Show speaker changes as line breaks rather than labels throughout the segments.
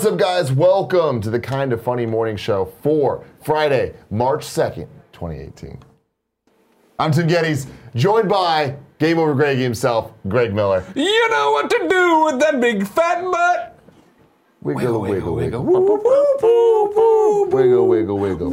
What's up, guys? Welcome to the Kinda Funny Morning Show for Friday, March 2nd, 2018. I'm Tim Geddes, joined by Game Over Greggy himself, Greg Miller.
You know what to do with that big fat butt.
Wiggle, wiggle, wiggle.
Wiggle,
wiggle, wiggle.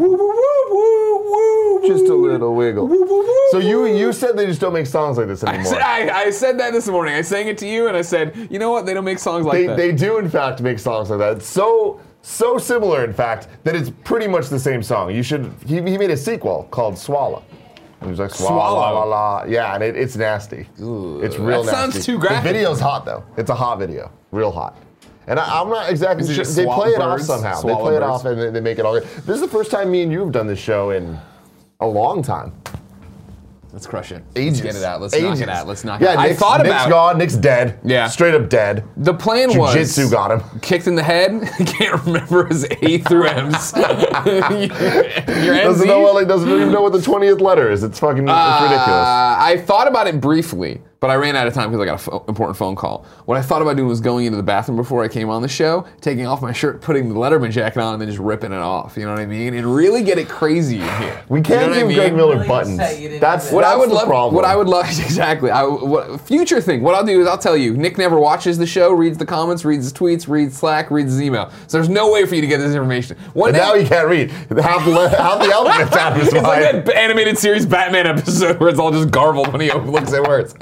Just a little wiggle. So you said they just don't make songs like this anymore.
I said that this morning. I sang it to you, and I said, you know what? They don't make songs like that.
They do, in fact, make songs like that. It's so similar, in fact, that it's pretty much the same song. He made a sequel called Swallow. And he was like, swallow, la, la. Yeah, and it's nasty.
Ooh,
it's real nasty.
That sounds too graphic.
The video's hot, though. It's a hot video. Real hot. And I'm not exactly sure. They play it off somehow. They play it off and they make it all good. This is the first time me and you have done this show in a long time.
Let's crush it.
Ages.
Let's get it out. Let's knock it out. Let's knock
it out.
I thought about
Nick's gone. Nick's dead.
Yeah.
Straight up dead.
The plan was...
Jiu-jitsu got him.
Kicked in the head. Can't remember his A through M's. Your
doesn't even know what the 20th letter is. It's fucking it's ridiculous.
I thought about it briefly, but I ran out of time because I got an important phone call. What I thought about doing was going into the bathroom before I came on the show, taking off my shirt, putting the Letterman jacket on, and then just ripping it off. You know what I mean? And really get it crazy in here.
We can't give Greg Miller buttons. That's the problem.
What I would love, exactly. Future thing. What I'll do is I'll tell you. Nick never watches the show, reads the comments, reads his tweets, reads Slack, reads his email. So there's no way for you to get this information.
Now you can't read. Half the elements out of his mind.
It's like that animated series Batman episode where it's all just garbled when he looks at words.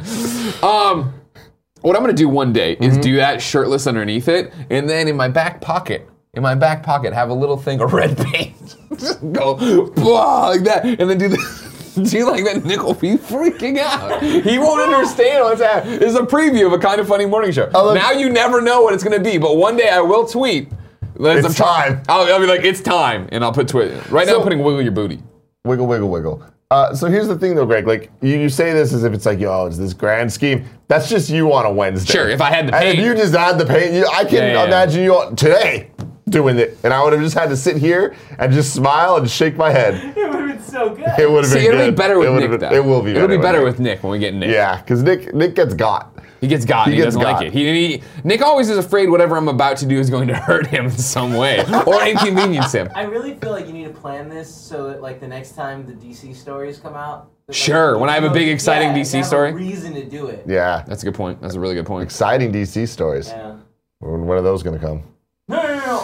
What I'm gonna do one day is do that shirtless underneath it, and then in my back pocket, have a little thing of red paint. Just go blah, like that, and then do like that. Nick will be freaking out. He won't understand what's happening. It's a preview of a Kind of Funny morning show. Now you never know what it's gonna be, but one day I will tweet.
It's time.
I'll be like, it's time, and I'll put Twitter. Right now I'm putting wiggle your booty.
Wiggle, wiggle, wiggle. So here's the thing, though, Greg. Like you say this as if it's like, it's this grand scheme. That's just you on a Wednesday.
Sure, if I had the paint.
And if you just had the paint, I can imagine you today doing it, and I would have just had to sit here and just smile and shake my head.
It would have been so good.
It would have been good.
It'll be better with Nick, though.
It will be.
It'll be better with Nick when we get Nick.
Yeah, because Nick gets got.
He gets got. He doesn't like it. Nick always is afraid whatever I'm about to do is going to hurt him in some way or inconvenience him.
I really feel like you need to plan this so that, like, the next time the DC stories come out.
Sure, when I have a big, exciting DC story.
A reason to do it.
Yeah,
that's a good point. That's a really good point.
Exciting DC stories.
Yeah.
When are those going to come?
No.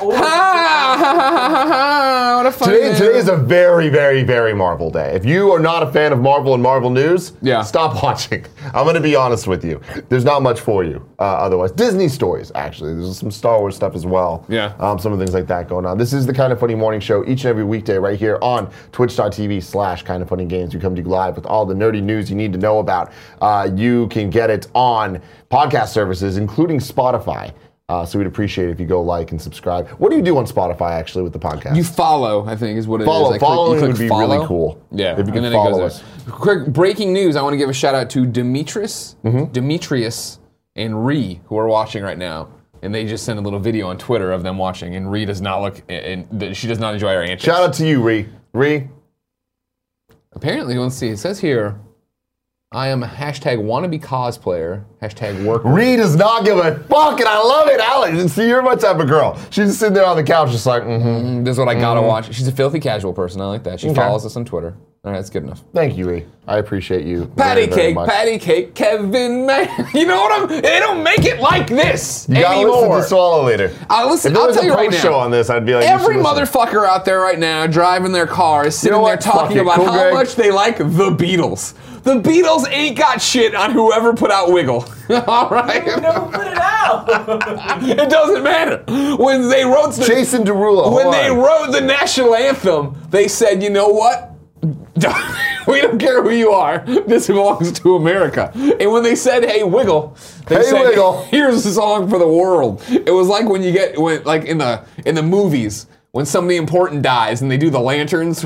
What a funny
Today is a very, very, very Marvel day. If you are not a fan of Marvel and Marvel news, stop watching. I'm going to be honest with you. There's not much for you otherwise. Disney stories, actually. There's some Star Wars stuff as well.
Yeah.
Some of things like that going on. This is the Kind of Funny morning show each and every weekday right here on twitch.tv/kindoffunnygames. We come to you live with all the nerdy news you need to know about. You can get it on podcast services, including Spotify. So we'd appreciate it if you go like and subscribe. What do you do on Spotify, actually, with the podcast?
You follow, I think, is what it is.
Following would be really cool.
Yeah,
if you can follow us.
Quick breaking news, I want to give a shout out to Demetrius and Ree, who are watching right now. And they just sent a little video on Twitter of them watching, and Ree does not look, and she does not enjoy our antics.
Shout out to you, Ree. Ree?
Apparently, let's see, it says here, I am a hashtag wannabe cosplayer, hashtag worker.
Ree does not give a fuck, and I love it, Alex. See, you're my type of girl. She's just sitting there on the couch just like,
this is what I gotta watch. She's a filthy casual person, I like that. She follows us on Twitter. All right, that's good enough.
Thank you, Ree. I appreciate you
Patty
very much.
Kevin, man. You know what they don't make it like this
anymore. You gotta listen to Swallow later.
I'll tell you right now.
Show on this, I'd be like,
every motherfucker out there right now driving their car is sitting there talking about how much they like the Beatles. The Beatles ain't got shit on whoever put out Wiggle. All right?
You never put it out.
It doesn't matter. When they wrote
Jason Derulo.
When they wrote the national anthem, they said, you know what? We don't care who you are. This belongs to America. And when they said, "Hey, Wiggle," they said,
Wiggle.
"Here's a song for the world." It was like when like in the movies when somebody important dies and they do the lanterns.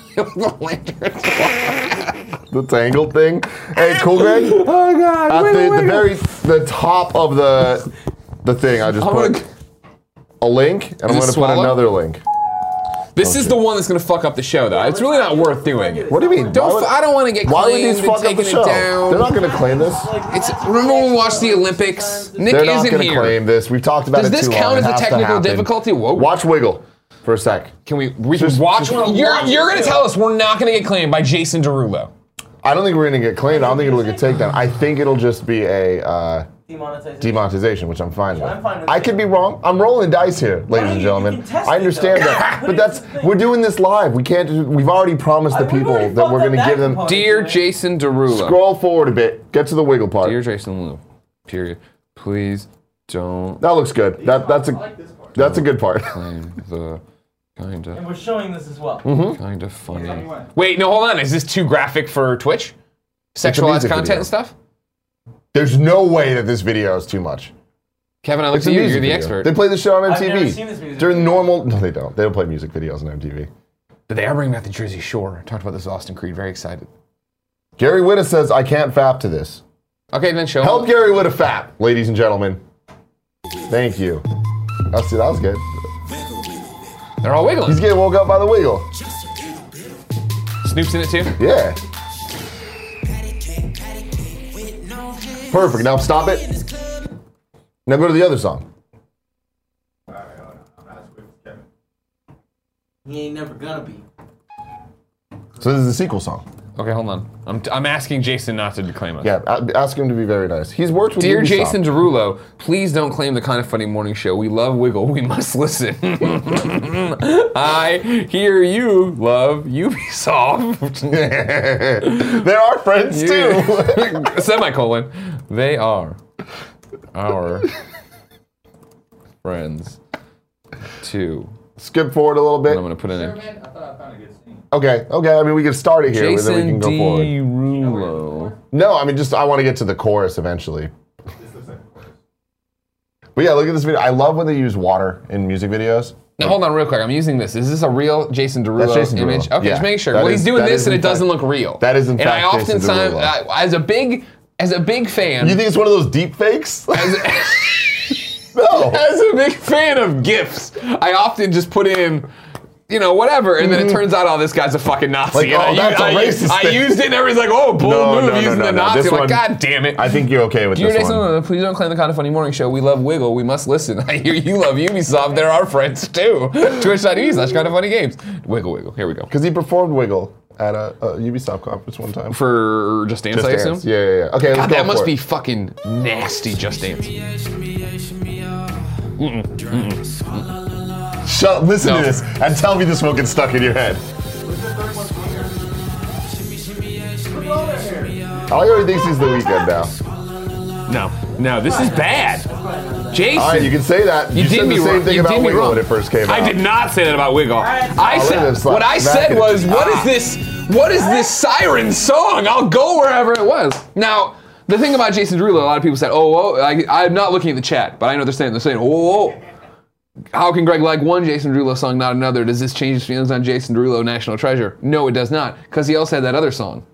The tangled thing. Hey, cool, Greg.
Oh God!
At the top of the thing, I just put a link, and I'm going to put another link.
This is the one that's gonna fuck up the show, though. It's really not worth doing.
What do you mean?
I don't want to get
Why would
claimed
these
and
fuck up the
taking
show?
it down.
They're not going to claim this.
Remember when we watched the Olympics? Nick
They're not
isn't
going to
here.
claim this. We've talked about
Does
it
this
too long.
count
It
as a
has to
technical
happen.
difficulty? Whoa.
Watch Wiggle for a sec.
Can we
Just
watch?
watch
You're going to tell us we're not going to get claimed by Jason Derulo.
I don't think we're going to get claimed. I don't think it'll get taken down. I think it'll just be a demonetization, which I'm fine with.
I'm fine with
I
that.
could be wrong. I'm rolling dice here, ladies and
you
gentlemen.
can test
I
it,
understand
though.
that, but we're doing this live. We can't. We've already promised the people that we're going to give them.
Dear Jason Derulo.
Scroll forward a bit. Get to the Wiggle part.
Dear Jason Derulo. Period. Please don't
That looks good. That's a good part.
claim the kind
And
of
we're showing this as well.
funny. Wait, no, hold on. Is this too graphic for Twitch? Sexualized
music
content
video.
and stuff?
There's no way that this video is too much.
Kevin, I look
It's
to
a
you.
music
You're the
video.
expert.
They play this show on MTV.
I've never seen this music
During
video.
normal. No, they don't. They don't play music videos on MTV.
But they are bringing back the Jersey Shore. Talked about this with Austin Creed. Very excited.
Gary Whitta says, I can't fap to this.
Okay, then show
Help
them.
Gary Whitta fap, ladies and gentlemen. Thank you. Oh, see, that was good.
They're all wiggling.
He's getting woke up by the wiggle.
Snoop's in it too?
Yeah. Perfect. Now stop it. Now go to the other song.
He ain't never gonna be.
So this is the sequel song.
Okay, hold on. I'm asking Jason not to declaim us.
Yeah, ask him to be very nice. He's worked with
Dear
Ubisoft.
Jason Derulo, please don't claim the Kind of Funny morning show. We love Wiggle. We must listen. I hear you love Ubisoft.
They're our friends too.
Semicolon. They are our friends too.
Skip forward a little bit.
I'm gonna put it in.
I thought I found a good scene.
Okay. I mean, we can start it here, and then we
Jason
can go forward.
Derulo.
No, I mean, I want to get to the chorus eventually.
This looks like a chorus.
But yeah, look at this video. I love when they use water in music videos.
Now hold on real quick. I'm using this. Is this a real Jason Derulo
That's Jason
image?
Derulo.
Okay,
Yeah.
just making sure.
That
Well,
is-
he's doing
that
this
is
and
in
it doesn't
fact-
look real.
that is in
and I
fact Jason
oftentimes,
Derulo.
as a big fan,
You think it's one of those deep fakes?
as,
No.
as a big fan of GIFs, I often just put in, whatever, and then it turns out, this guy's a fucking Nazi.
Like,
And
oh, that's a racist
I
thing.
used it, and everybody's like, oh, bold
No,
move
no,
using
no,
the
no.
Nazi.
This
I'm like,
one-
God damn it.
I think you're okay with
Dear
this
Jason,
one.
please don't claim the Kind of Funny morning show. We love Wiggle. We must listen. I hear you love Ubisoft. They're our friends too. Twitch.tv/kindoffunnygames. Wiggle. Here we go.
Because he performed Wiggle at a Ubisoft conference one time.
For Just Dance,
Just
I assume?
Dance. Yeah. Okay, let's
God,
go
that must
for
be
it.
fucking nasty, Just Dance.
Listen
No.
to this and tell me this won't get stuck in your head. I like how he thinks he's the weekend now.
No, this is bad. Jason.
All right, you can say that. You
did
said
me
the same
wrong.
thing
You
about
did me
Wiggle
wrong.
when it first came out.
I did not say that about Wiggle. I
look at
said
him slap
what I
back
said
at
was,
it.
what is this siren song? I'll go wherever it was. Now, the thing about Jason Derulo, a lot of people said, I'm not looking at the chat, but I know they're saying, oh. How can Greg like one Jason Derulo song, not another? Does this change his feelings on Jason Derulo, National Treasure? No, it does not, because he also had that other song.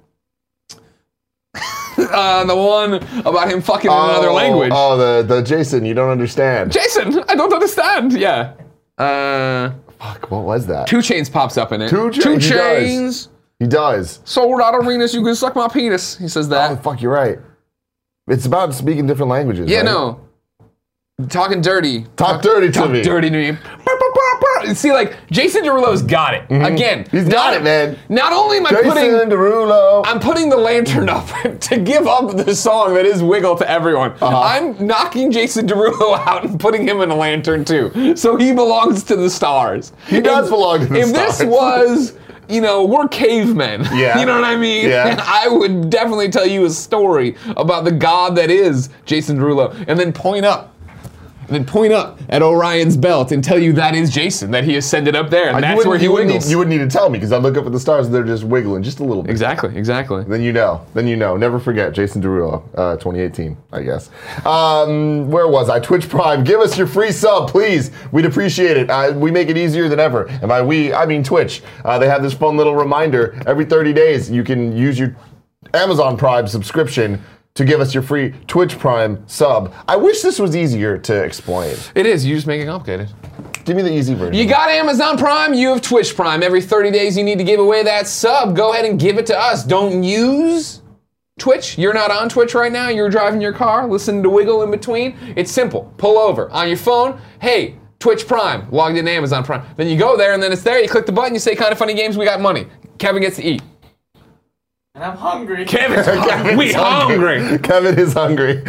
The one about him fucking in another language.
Oh, the Jason, you don't understand.
Jason, I don't understand. Yeah.
Fuck, what was that?
2 Chainz pops up in it.
2 Chainz,
2
he does.
Chainz.
He does.
Sold out arenas, you can suck my penis. He says
Oh,
that.
fuck, you're right. It's about speaking different languages.
Yeah,
right?
no. Talking dirty.
Talk dirty to
Talk
me.
dirty to me. See, like, Jason Derulo's got it. Again.
He's got it, man.
Not only am I
Jason
putting...
Derulo.
I'm putting the lantern up to give up the song that is Wiggle to everyone. I'm knocking Jason Derulo out and putting him in a lantern too. So he belongs to the stars.
He does belong to the
If
stars.
this was, we're cavemen.
Yeah.
You know what I mean?
Yeah.
I would definitely tell you a story about the god that is Jason Derulo and then point up. And then point up at Orion's belt and tell you that is Jason, that he ascended up there, and that's where he wiggles.
You wouldn't need to tell me because I look up at the stars and they're just wiggling just a little bit.
Exactly.
Then you know. Never forget Jason Derulo, 2018, I guess. Where was I? Twitch Prime. Give us your free sub, please. We'd appreciate it. We make it easier than ever. And by we, I mean Twitch. They have this fun little reminder. Every 30 days, you can use your Amazon Prime subscription to give us your free Twitch Prime sub. I wish this was easier to explain.
It is. You just make it complicated.
Give me the easy version.
You got Amazon Prime, you have Twitch Prime. Every 30 days you need to give away that sub. Go ahead and give it to us. Don't use Twitch. You're not on Twitch right now. You're driving your car, listening to Wiggle in between. It's simple. Pull over. On your phone, hey, Twitch Prime, logged into Amazon Prime. Then you go there and then it's there. You click the button, you say Kind of Funny Games, we got money. Kevin gets to eat.
And I'm hungry.
Kevin's hungry. We hungry.
Kevin is hungry.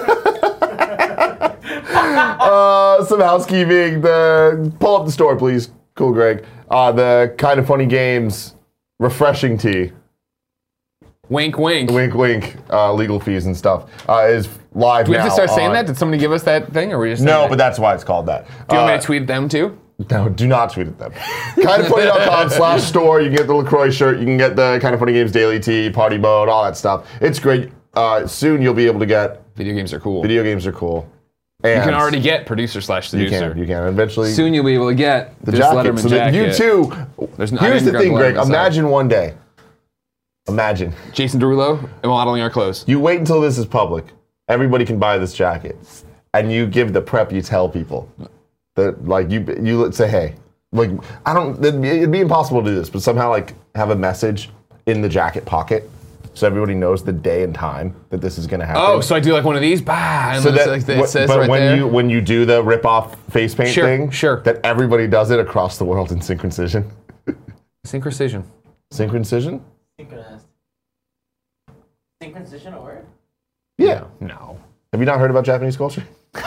Some housekeeping. Pull up the store, please. Cool, Greg. The Kind of Funny Games refreshing tea.
Wink, wink.
Wink, wink. Legal fees and stuff is live now.
Do we have to start saying that? Did somebody give us that thing, or were we just saying
No,
that?
but that's why it's called that.
Do you want me to tweet them too?
No, do not tweet at them. kindoffunny.com/store. You can get the LaCroix shirt. You can get the Kind of Funny Games daily tee, party mode, all that stuff. It's great. Soon you'll be able to get.
Video games are cool.
Video games are cool. And
You can already get producer/seducer.
You can. Eventually.
Soon you'll be able to get
the
this
jacket.
Letterman
So that
jacket.
you too.
There's no- I
Here's
didn't
the
grab
thing,
the
Greg.
Letterman, sorry.
Imagine one day. Imagine.
Jason Derulo modeling our clothes.
You wait until this is public. Everybody can buy this jacket, and you give the prep. You tell people that, like, you say, hey, like, I don't. It'd be impossible to do this, but somehow, like, have a message in the jacket pocket, so everybody knows the day and time that this is going to happen.
Oh, so I do like one of these, bah, and
So
it's
that,
like it says
but
right
when
there.
when you do the rip off face paint
Sure,
thing,
sure.
that everybody does it across the world in synchroncision.
Synchroncision.
Synchroncision?
Synchronized. Synchronization a word?
Yeah.
No.
Have you not heard about Japanese culture?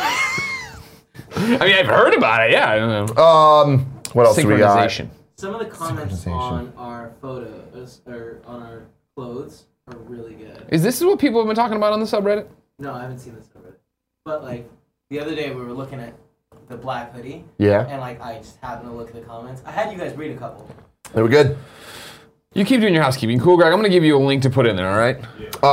I mean, I've heard about it. Yeah, I don't know.
What else do we got?
Synchronization.
Some of the comments
Synchronization.
on our photos or on our clothes are really good.
Is this what people have been talking about on the subreddit?
No, I haven't seen this already. But like the other day we were looking at the black hoodie
Yeah.
and like I just happened to look at the comments. I had you guys read a couple.
They were good.
You keep doing your housekeeping. Cool, Greg. I'm going to give you a link to put in there, all right?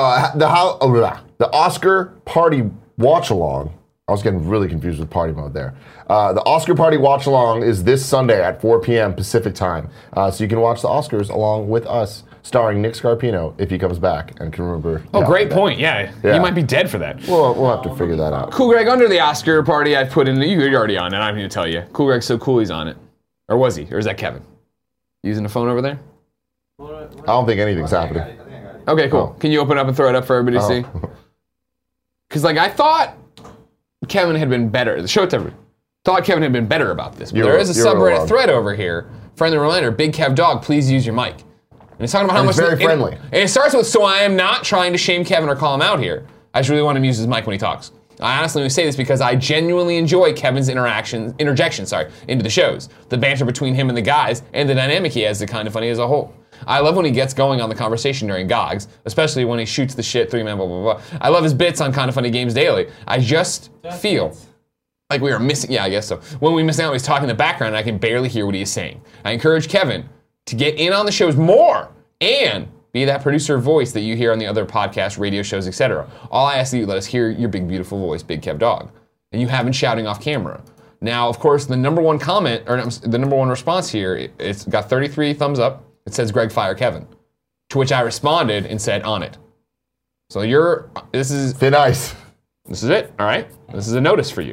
The Oscar Party Watch Along. I was getting really confused with party mode there. The Oscar Party Watch Along is this Sunday at 4 p.m. Pacific time. So you can watch the Oscars along with us, starring Nick Scarpino if he comes back and can remember.
Oh,
the
great
alphabet.
point. Yeah.
Yeah.
You might be dead for that.
We'll have to figure that out.
Cool, Greg. Under the Oscar party, I've put in. You're already on it. I don't need to tell you. Cool, Greg's so cool he's on it. Or was he? Or is that Kevin? Using the phone over there?
I don't think anything's happening.
I think I got it.
Okay, cool. Can you open up and throw it up for everybody to see? Because, like, I thought Kevin had been better. Show it to everybody. Thought Kevin had been better about this. But there is a
you're
subreddit
wrong.
thread over here. Friendly reminder, Big Kev Dog, please use your mic. And it's talking about how
And
much...
it's very friendly.
And it starts with, so I am not trying to shame Kevin or call him out here. I just really want him to use his mic when he talks. I honestly say this because I genuinely enjoy Kevin's interjections into the shows, the banter between him and the guys, and the dynamic he has to Kind of Funny as a whole. I love when he gets going on the conversation during GOGs, especially when he shoots the shit, 3-man, blah, blah, blah. I love his bits on Kind of Funny Games Daily. I just feel like we are missing, yeah, I guess so. When we miss out, he's talking in the background, and I can barely hear what he is saying. I encourage Kevin to get in on the shows more and be that producer voice that you hear on the other podcasts, radio shows, etc. All I ask is that you let us hear your big, beautiful voice, Big Kev Dog. And you have been shouting off camera. Now, of course, the number one comment, or the number one response here, it's got 33 thumbs up. It says, Greg, fire Kevin. To which I responded and said, on it. So this is
Thin ice.
it, all right? This is a notice for you.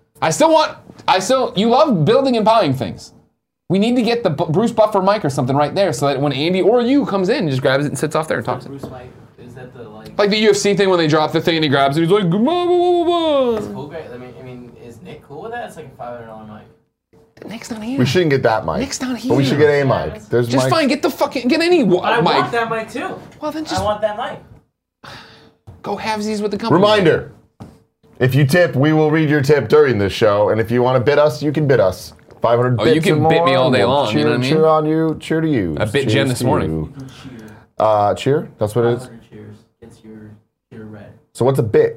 You love building and buying things. We need to get the Bruce Buffer mic or something right there so that when Andy or you comes in, just grabs it and sits off there and talks.
Bruce Mike, is that the like
Like the UFC thing when they drop the thing and he grabs it, he's like, blah, blah, blah, blah.
cool guy? I mean, is Nick cool with that? It's like a $500 mic.
Nick's not here.
We shouldn't get that mic.
Nick's not
But we
here.
should get a mic. There's
Just
mics.
fine, get any
But I want
mic.
that mic too.
Well, then just
I want that mic.
go halvesies with the company.
Reminder. If you tip, we will read your tip during this show. And if you want to bid us, you can bid us. 500
Oh,
bits
you can
or
bid
more,
me all day
we'll
long, you know what I mean?
Cheer on you, cheer to you.
I bit Jen this morning.
You can cheer.
Cheer? That's what it is?
500 cheers. It's your red.
So what's a bit?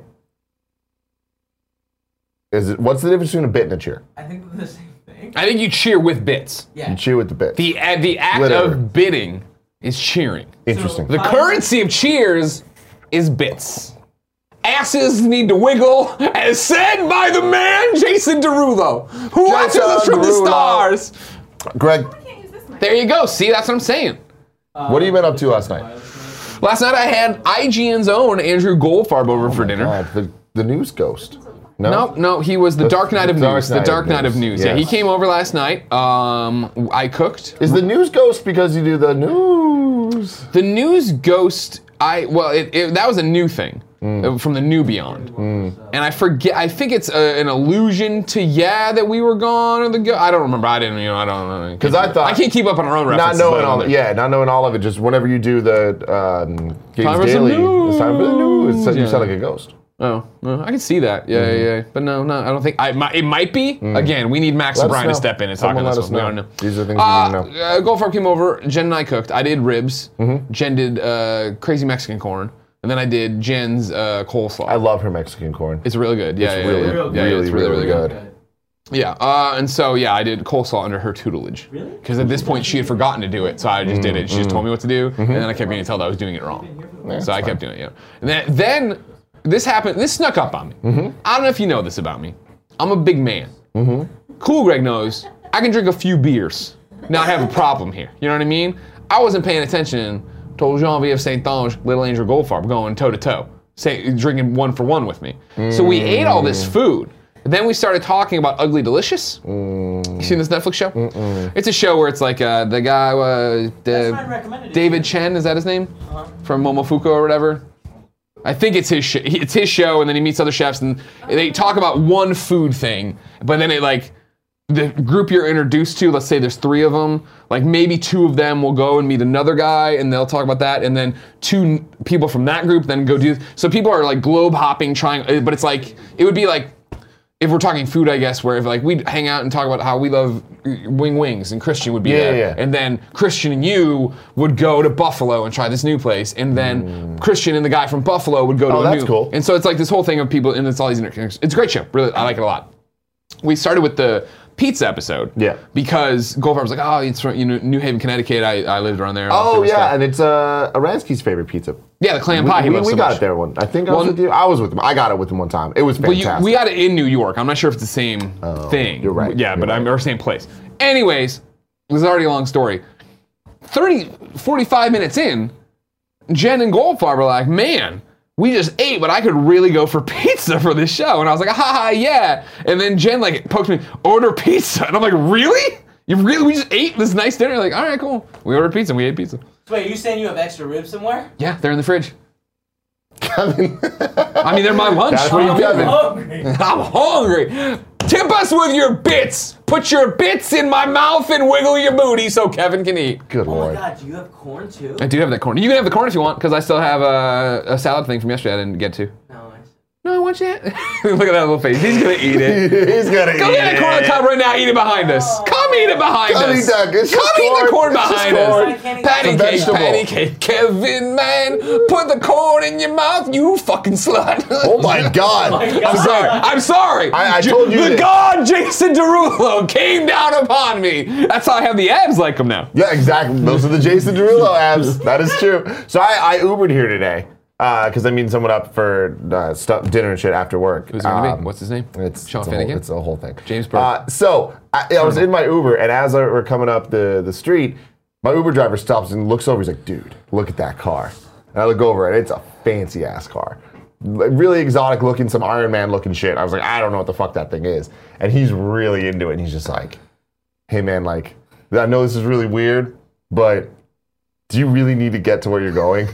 What's the difference between a bit and a cheer?
I think they're the same thing.
I think you cheer with bits.
Yeah.
You cheer with the bit.
The act
Whatever.
of bidding is cheering.
Interesting.
The currency of cheers is bits. Asses need to wiggle, as said by the man Jason Derulo, who watches us from the
Derulo.
stars.
Greg,
There you go. See, that's what I'm saying.
what have you been up to last night?
Last night I had IGN's own Andrew Goldfarb over for dinner.
God, the news ghost.
No, he was the Dark Knight of News. The Dark Knight of News. Yeah, he
Yes.
came over last night. I cooked.
Is the news ghost because you do the news?
The news ghost, that was a new thing from the New Beyond. And I forget, I think it's an allusion to, that we were gone, or the ghost. I don't remember, I don't know.
Because I thought...
I can't keep up on our own
Not
references.
knowing all of it, just whenever you do the Games
Time for some
Daily, it's time for the news.
news.
You
Yeah.
sound like a ghost.
Oh, no, I can see that. Yeah. But no, I don't think. It might be. Again, we need Max
Let
and
us
Brian to
know.
step in and talk
Someone
on this
let us
one. We
know.
don't know.
These are things we need to know.
Goldfarb came over. Jen and I cooked. I did ribs. Jen did crazy Mexican corn. And then I did Jen's coleslaw.
I love her Mexican corn.
It's really good. Yeah,
It's
yeah,
really,
yeah.
really,
Yeah, it's really good.
good.
Yeah, and so I did coleslaw under her tutelage.
Really?
Because at this point she had forgotten to do it, so I just did it. She just told me what to do, and then I kept getting told I was doing it wrong. So I kept doing it. And then this happened. This snuck up on me. I don't know if you know this about me. I'm a big man. Cool Greg knows I can drink a few beers. Now I have a problem here. You know what I mean? I wasn't paying attention. Told Jean-Vive Saint-Ange, Little Angel Goldfarb, going toe to toe, drinking 1 for 1 with me. So we ate all this food. Then we started talking about Ugly Delicious. You seen this Netflix show? It's a show where it's like the guy,
Friend recommended it.
David Chen, is that his name? From Momofuku or whatever. I think it's his it's his show, and then he meets other chefs, and they talk about one food thing, but then the group you're introduced to, let's say there's 3 of them, like maybe 2 of them will go and meet another guy and they'll talk about that, and then 2 people from that group then go do, so people are like globe hopping trying, but it's like, it would be like, if we're talking food, I guess, where if like we'd hang out and talk about how we love wings, and Christian would be there,
yeah.
and then Christian and you would go to Buffalo and try this new place, and then Christian and the guy from Buffalo would go to a
that's
new,
cool.
and so it's like this whole thing of people, and it's all these interconnections. It's a great show, really, I like it a lot. We started with the pizza episode.
Yeah.
Because Goldfarb was like, oh, it's from New Haven, Connecticut. I lived around there. all
Oh
that sort of
yeah,
stuff.
and it's Aransky's favorite pizza.
Yeah, the clam pie. He loves
we
so
got
much.
it there one. I think I was with you. I was with him. I got it with him one time. It was
Well,
fantastic.
we got it in New York. I'm not sure if it's the same thing.
you're right.
Yeah,
You're
but
right.
or same place. Anyways, this is already a long story. 45 minutes in, Jen and Goldfarb are like, man, we just ate, but I could really go for pizza for this show. And I was like, haha, yeah. And then Jen like pokes me, order pizza. And I'm like, really? We just ate this nice dinner? Like, all right, cool. We ordered pizza and we ate pizza.
So wait, you saying you have extra ribs somewhere?
Yeah, they're in the fridge.
Kevin.
I mean, they're my lunch.
That's
What do you
what
think?
Kevin.
Hungry.
I'm hungry. Tip us with your bits. Put your bits in my mouth and wiggle your booty so Kevin can eat.
Good
Oh my
lord.
god, do you have corn too?
I do have that corn. You can have the corn if you want, because I still have a salad thing from yesterday I didn't get to.
No,
No, I want you. Look at that little face. He's gonna eat it.
He's gonna
Go
eat
get a corn on the
it.
cob right now. Eat it behind us. Come eat it behind
Come
us.
eat that. It's
Come
just
eat the corn
corn. It's just
behind
corn.
us.
It's
Patty
a
cake,
vegetable.
patty cake. Kevin, man, put the corn in your mouth, you fucking slut.
Oh my god.
I'm sorry. I'm sorry.
I told you
The
this.
god Jason Derulo came down upon me. That's how I have the abs like him now.
Yeah, exactly. Those are the Jason Derulo abs. That is true. So I Ubered here today because I meeting someone up for dinner and shit after work.
Who's it gonna be? What's his name?
It's
Sean
it's
Finnegan?
It's a whole thing.
James Burke.
So I was in my Uber, and as we're coming up the street, my Uber driver stops and looks over. He's like, "Dude, look at that car." And I look over, and it's a fancy ass car, really exotic looking, some Iron Man looking shit. I was like, I don't know what the fuck that thing is, and he's really into it. And he's just like, "Hey man, like, I know this is really weird, but do you really need to get to where you're going?"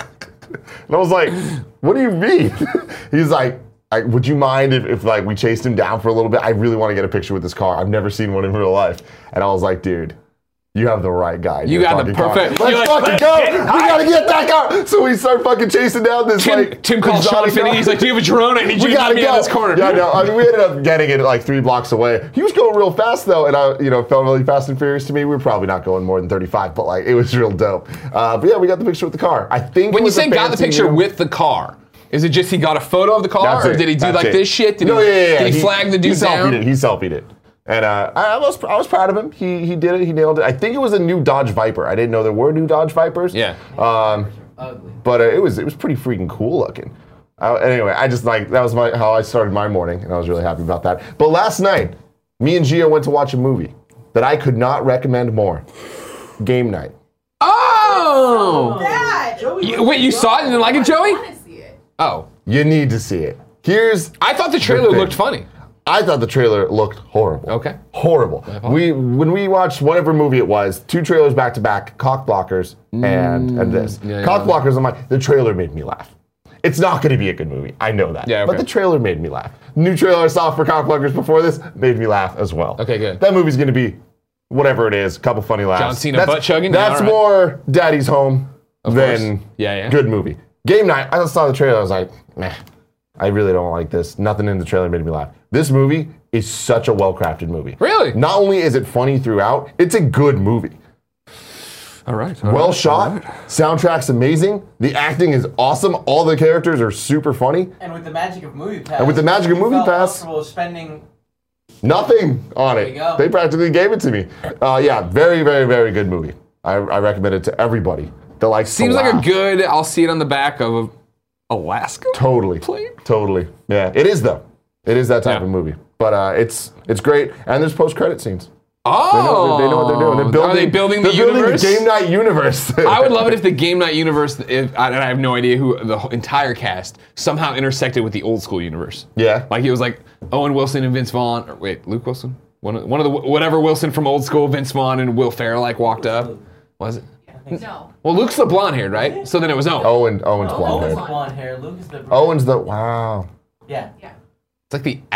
And I was like, "What do you mean?" He's like, "Would you mind if like we chased him down for a little bit? I really want to get a picture with this car. I've never seen one in real life." And I was like, "Dude, you have the right guy.
You got the perfect-
Let's
you're like,
fucking
"Let's
go.
get
We gotta get that car." So we start fucking chasing down this like
Tim calls Sean
exotic
Finney.
car.
He's like, "Do you have a drone? I need you
We
to
gotta
meet me
go.
on this corner."
Yeah, no. I mean, we ended up getting it like 3 blocks away. He was going real fast though, and I, felt really fast and furious to me. We were probably not going more than 35, but like it was real dope. But yeah, we got the picture with the car. I think
When
it
you
was a
say got the
fancy
picture
new-
with the car, is it just he got a photo of the car,
That's
or
it.
did he do
That's
like
it.
this shit? Did
No,
he,
yeah.
Did he flag the dude
he
down?
He selfied it. And I was proud of him. He did it. He nailed it. I think it was a new Dodge Viper. I didn't know there were new Dodge Vipers.
Yeah.
ugly.
But it was pretty freaking cool looking. Anyway, I just like that was how I started my morning, and I was really happy about that. But last night, me and Gio went to watch a movie that I could not recommend more. Game Night.
Oh!
Dad! Joey.
Wait, you saw it and didn't like it, Joey?
I want to see it.
Oh,
You need to see it. Here's
I thought the trailer
thing.
looked funny.
I thought the trailer looked horrible.
Okay.
Horrible. When we watched whatever movie it was, 2 trailers back to back, Cock Blockers and this.
Yeah,
Cock
yeah.
Blockers, I'm like, the trailer made me laugh. It's not going to be a good movie. I know that.
Yeah,
But
okay.
the trailer made me laugh. New trailer I saw for Cock Blockers before this made me laugh as well.
Okay, good.
That movie's going to be whatever it is, a couple funny laughs.
John Cena butt chugging? Yeah,
That's
all right.
more Daddy's Home than
course. Yeah.
good movie. Game night, I saw the trailer, I was like, meh. I really don't like this. Nothing in the trailer made me laugh. This movie is such a well-crafted movie.
Really?
Not only is it funny throughout, it's a good movie.
All right.
Well shot, soundtrack's amazing, the acting is awesome, all the characters are super funny.
And with the magic of Movie Pass.
And with the magic of
you
Movie
felt
Pass-
comfortable spending.
Nothing on
There
it.
you go.
They practically gave it to me. Yeah, very, very, very good movie. I recommend it to everybody that likes
Seems
to
like a
laugh.
good. I'll see it on the back of Alaska.
Totally.
Plane?
Totally. Yeah, it is though. It is that type
Yeah.
of movie. But it's great, and there's post-credit scenes.
Oh,
They know what they're doing.
Are they building the
they're
universe?
Building the game night universe.
I would love it if the Game Night universe, and I have no idea who the entire cast somehow intersected with the old school universe.
Yeah.
Like it was like Owen Wilson and Vince Vaughn. Or wait, Luke Wilson? One of the whatever Wilson from old school, Vince Vaughn and Will Ferrell like walked up. Was it?
No.
Well, Luke's the blonde haired, right? So then it was Owen.
Owen's
Oh,
blonde
Owen's
hair.
blonde hair. Luke is the.
Owen's the wow.
Yeah.
Yeah.
It's like the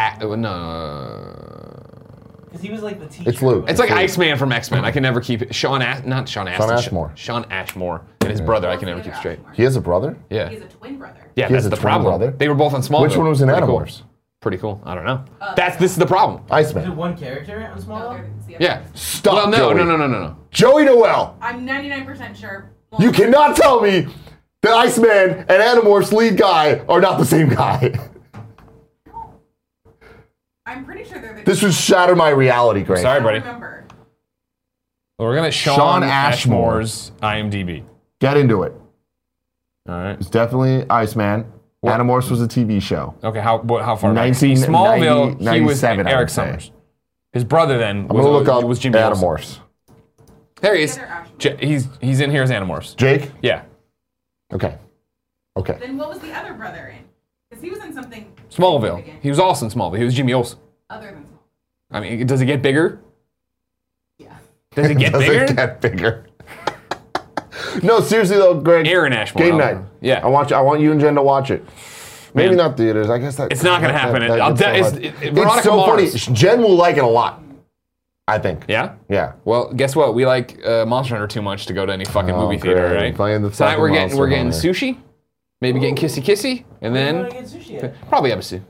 no.
Because he was like the teacher.
It's Luke.
It's like
Luke.
Iceman from X-Men. I can never keep it. Not Sean Astin.
Ashmore.
Sean Ashmore and his brother. I can never keep straight.
He has a brother?
Yeah.
He's a twin brother.
Yeah,
He has
that's
a
the
twin
problem.
brother?
They were both on Smallville.
Which one was in
Pretty cool.
Animorphs?
Pretty cool. I don't know. This is the problem.
Is it
Iceman.
one character on
No,
Smallville?
it's the other
Yeah.
person.
Stop,
Well,
Joey.
no.
Joey Noel.
I'm 99% sure. Well,
You cannot tell me that Iceman and Animorphs lead guy are not the same guy.
I'm pretty sure they're the.
This would shatter my reality, Greg.
Sorry,
I don't
buddy.
remember.
Well, we're gonna Sean,
Sean Ashmore.
Ashmore's IMDb.
Get into it.
All right.
It's definitely Iceman. Animorphs was a TV show.
Okay. How far back?
1990
Smallville. He was
97, I
Eric
would say.
Summers. His brother then
I'm gonna look up
was Jimmy Olsen.
Animorphs.
There he is.
The other Ashmore.
He's in here as Animorphs.
Jake?
Yeah.
Okay. Okay.
Then what was the other brother in? Because he was in something.
Smallville.
significant
He was also in Smallville. He was Jimmy Olsen.
Other than Smallville.
I mean, does it get bigger?
Yeah.
Does it get
Does
bigger?
it get bigger? No, seriously though, Greg.
Aaron Ashmore.
Game
I'll-
night.
Yeah.
I want you and Jen to watch it. Maybe
Man.
not theaters. I guess that
It's not gonna happen. I'll
it's so
it's-
hard.
it- Veronica
It's so funny.
Mars.
Jen will like it a lot. I think.
Yeah.
Yeah.
Well, guess what? We like Monster Hunter too much to go to any fucking
Oh,
movie theater,
great.
right?
Playing the
Tonight
fucking
we're
Monster
getting
Hunter.
sushi, maybe getting kissy, and
Where do I
then
get sushi at?
probably Ebisu.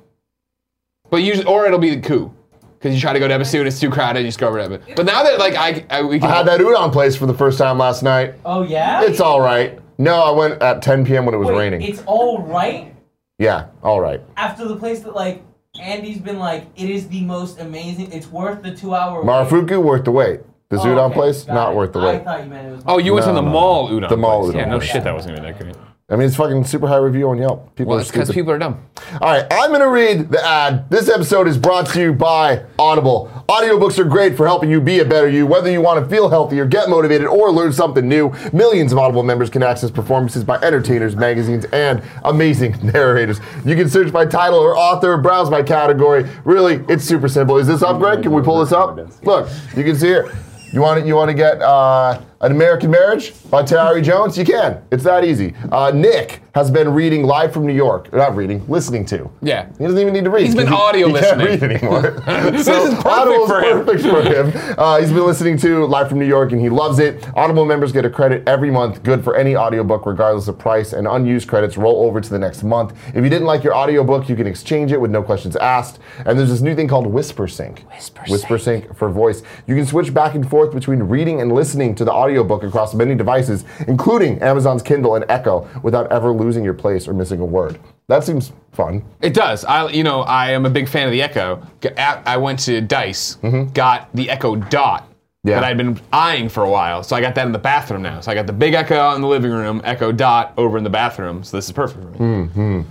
But usually, or it'll be the coup, because you try to go to Ebisu and it's too crowded, and you just go over to Ebisu. But now that like we can.
I had that udon place for the first time last night.
Oh, yeah?
It's all right. No, I went at 10 p.m. when it was
Wait,
raining.
It's all right
Yeah, all right.
after the place that, like, Andy's been like, it is the most amazing, it's worth the 2-hour wait.
Marufuku, worth the wait. The
Oh,
udon
okay,
place,
got
not
it.
worth the
I
wait.
thought you meant it was.
Oh, you went to
No,
the
no.
mall udon.
The mall
place.
udon
Yeah, no
place.
shit, that wasn't even that great.
I mean, it's fucking super high review on Yelp. People
Well,
are
it's because
stupid.
people are dumb.
All right, I'm going to read the ad. This episode is brought to you by Audible. Audiobooks are great for helping you be a better you, whether you want to feel healthier, get motivated, or learn something new. Millions of Audible members can access performances by entertainers, magazines, and amazing narrators. You can search by title or author, browse by category. Really, it's super simple. Is this up, Greg? Can we pull this up? Look, you can see it. You want to get An American Marriage by Tayari Jones? You can. It's that easy. Nick has been reading live from New York. Not reading, listening to.
Yeah.
He doesn't even need to read.
He's been
'cause
audio
he
listening.
Can't read anymore.
This is perfect
Audible's
for him.
perfect for him. He's been listening to live from New York and he loves it. Audible members get a credit every month, good for any audiobook regardless of price, and unused credits roll over to the next month. If you didn't like your audiobook, you can exchange it with no questions asked. And there's this new thing called Whisper Sync. Whisper Sync for voice. You can switch back and forth between reading and listening to the audiobook across many devices, including Amazon's Kindle and Echo, without ever losing your place or missing a word. That seems fun.
It does. I am a big fan of the Echo. I went to Dice, got the Echo Dot
Yeah.
that I'd been eyeing for a while. So I got that in the bathroom now. So I got the big Echo out in the living room, Echo Dot over in the bathroom. So this is perfect for me.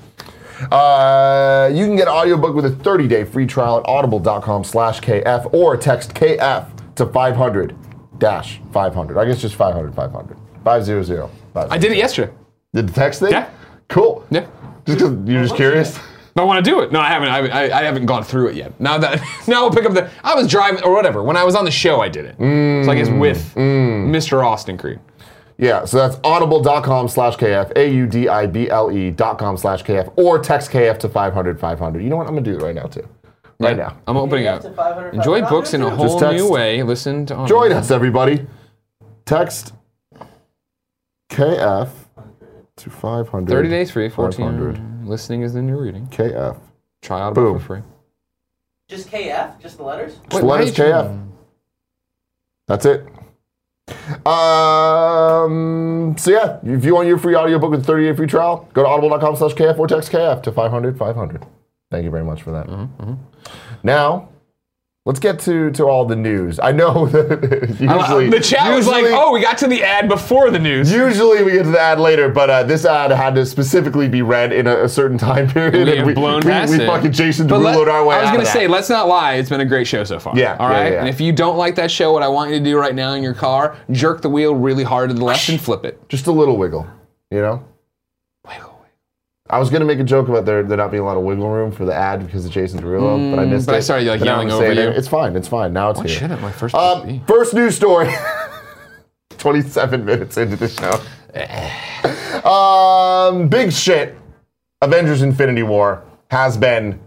You can get an audiobook with a 30-day free trial at audible.com/KF or text KF to 500-500. I guess just 500. 500. 500.
I did it yesterday.
The text thing?
Yeah.
Cool.
Yeah.
Just 'cause you're just curious?
I want to do it. No, I haven't. I haven't gone through it yet. Now I'll pick up the. I was driving or whatever. When I was on the show, I did it. So I guess with Mr. Austin Creed.
Yeah, so that's audible.com/KF, audible.com/KF, or text KF to 500-500. You know what? I'm going to do it right now, too. Right now.
I'm opening
Yeah,
up.
to 500,
Enjoy books in a whole
text.
new way. Listen to
Join us, everybody. Text KF to 500.
30 days free, 14.
500.
Listening is the new reading.
KF.
Try Audible
Boom.
for free.
Just KF? Just the letters?
Just
Wait, why
letters
are you
KF. That's it. So yeah, if you want your free audiobook with 30-day free trial, go to audible.com/KF or text KF to 500-500. Thank you very much for that. Now, let's get to all the news. I know that usually
The chat was like, oh, we got to the ad before the news.
Usually we get to the ad later, but this ad had to specifically be read in a certain time period.
We
and
have blown past
we
it.
fucking Jason
But
Derulo'd our way
I was
out
going
of
to
that.
say, let's not lie. It's been a great show so far.
Yeah,
All
yeah,
right?
yeah.
And if you don't like that show, what I want you to do right now in your car, jerk the wheel really hard to the left and flip it.
Just a little wiggle, you know? I was going to make a joke about there not being a lot of wiggle room for the ad because of Jason Derulo, but I missed it.
but I started, like,
But now
yelling
I'm saying
over you.
it. It's fine. Now it's
What
here.
should it my first pick be?
First news story. 27 minutes into the show. Big shit. Avengers Infinity War has been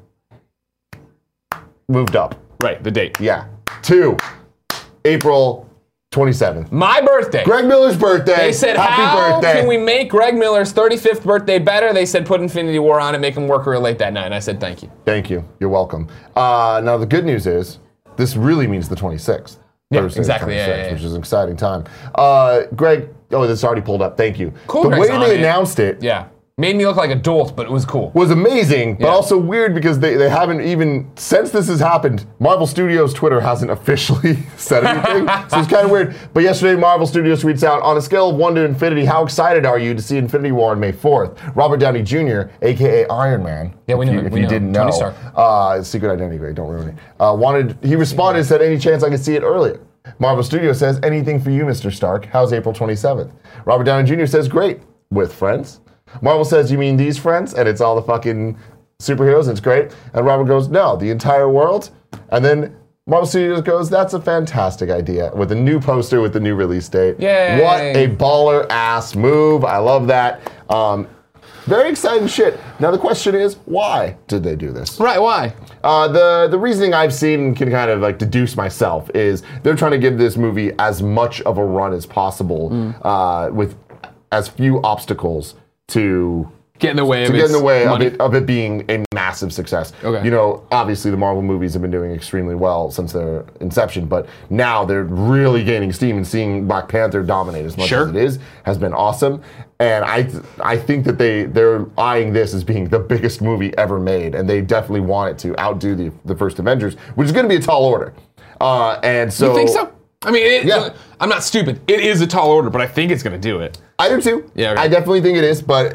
moved up.
Right, the date.
Yeah. To April 27th.
My birthday.
Greg Miller's birthday.
They said,
happy
how
birthday.
can we make Greg Miller's 35th birthday better? They said, put Infinity War on it, make him work real late that night. And I said, thank you.
Thank you. You're welcome. Now, the good news is, this really means the 26th.
Yeah,
Thursday,
exactly.
the 26th,
Yeah.
Which is an exciting time. Greg, this already pulled up. Thank you.
Cool,
The
Greg's
way
on
they
it.
announced it
Yeah. Made me look like a dolt, but it was cool.
was amazing, but
Yeah.
also weird because they haven't even, since this has happened, Marvel Studios Twitter hasn't officially said anything. So it's kind of weird. But yesterday, Marvel Studios tweets out, on a scale of 1 to infinity, how excited are you to see Infinity War on May 4th? Robert Downey Jr., a.k.a. Iron Man.
Yeah, we know.
If
we
you
know.
didn't
Tony
know.
Stark.
Secret identity, Greg, don't ruin it. He responded and said, any chance I could see it earlier? Marvel Studios says, anything for you, Mr. Stark. How's April 27th? Robert Downey Jr. says, great. With friends? Marvel says, you mean these friends? And it's all the fucking superheroes, and it's great. And Robert goes, no, the entire world? And then Marvel Studios goes, that's a fantastic idea, with a new poster with the new release date.
Yay.
What a baller-ass move. I love that. Very exciting shit. Now the question is, why did they do this?
Right, why?
The reasoning I've seen and can kind of like deduce myself is they're trying to give this movie as much of a run as possible with as few obstacles to
Get in the way of
get in the way
money.
of it being a massive success.
Okay.
You know, obviously the Marvel movies have been doing extremely well since their inception, but now they're really gaining steam, and seeing Black Panther dominate as much
Sure.
as it is has been awesome. And I think that they're eyeing this as being the biggest movie ever made, and they definitely want it to outdo the first Avengers, which is going to be a tall order. And so
You think so? I mean,
Yeah.
I'm not stupid. It is a tall order, but I think it's going to do it.
I do too.
Yeah, okay.
I definitely think it is, but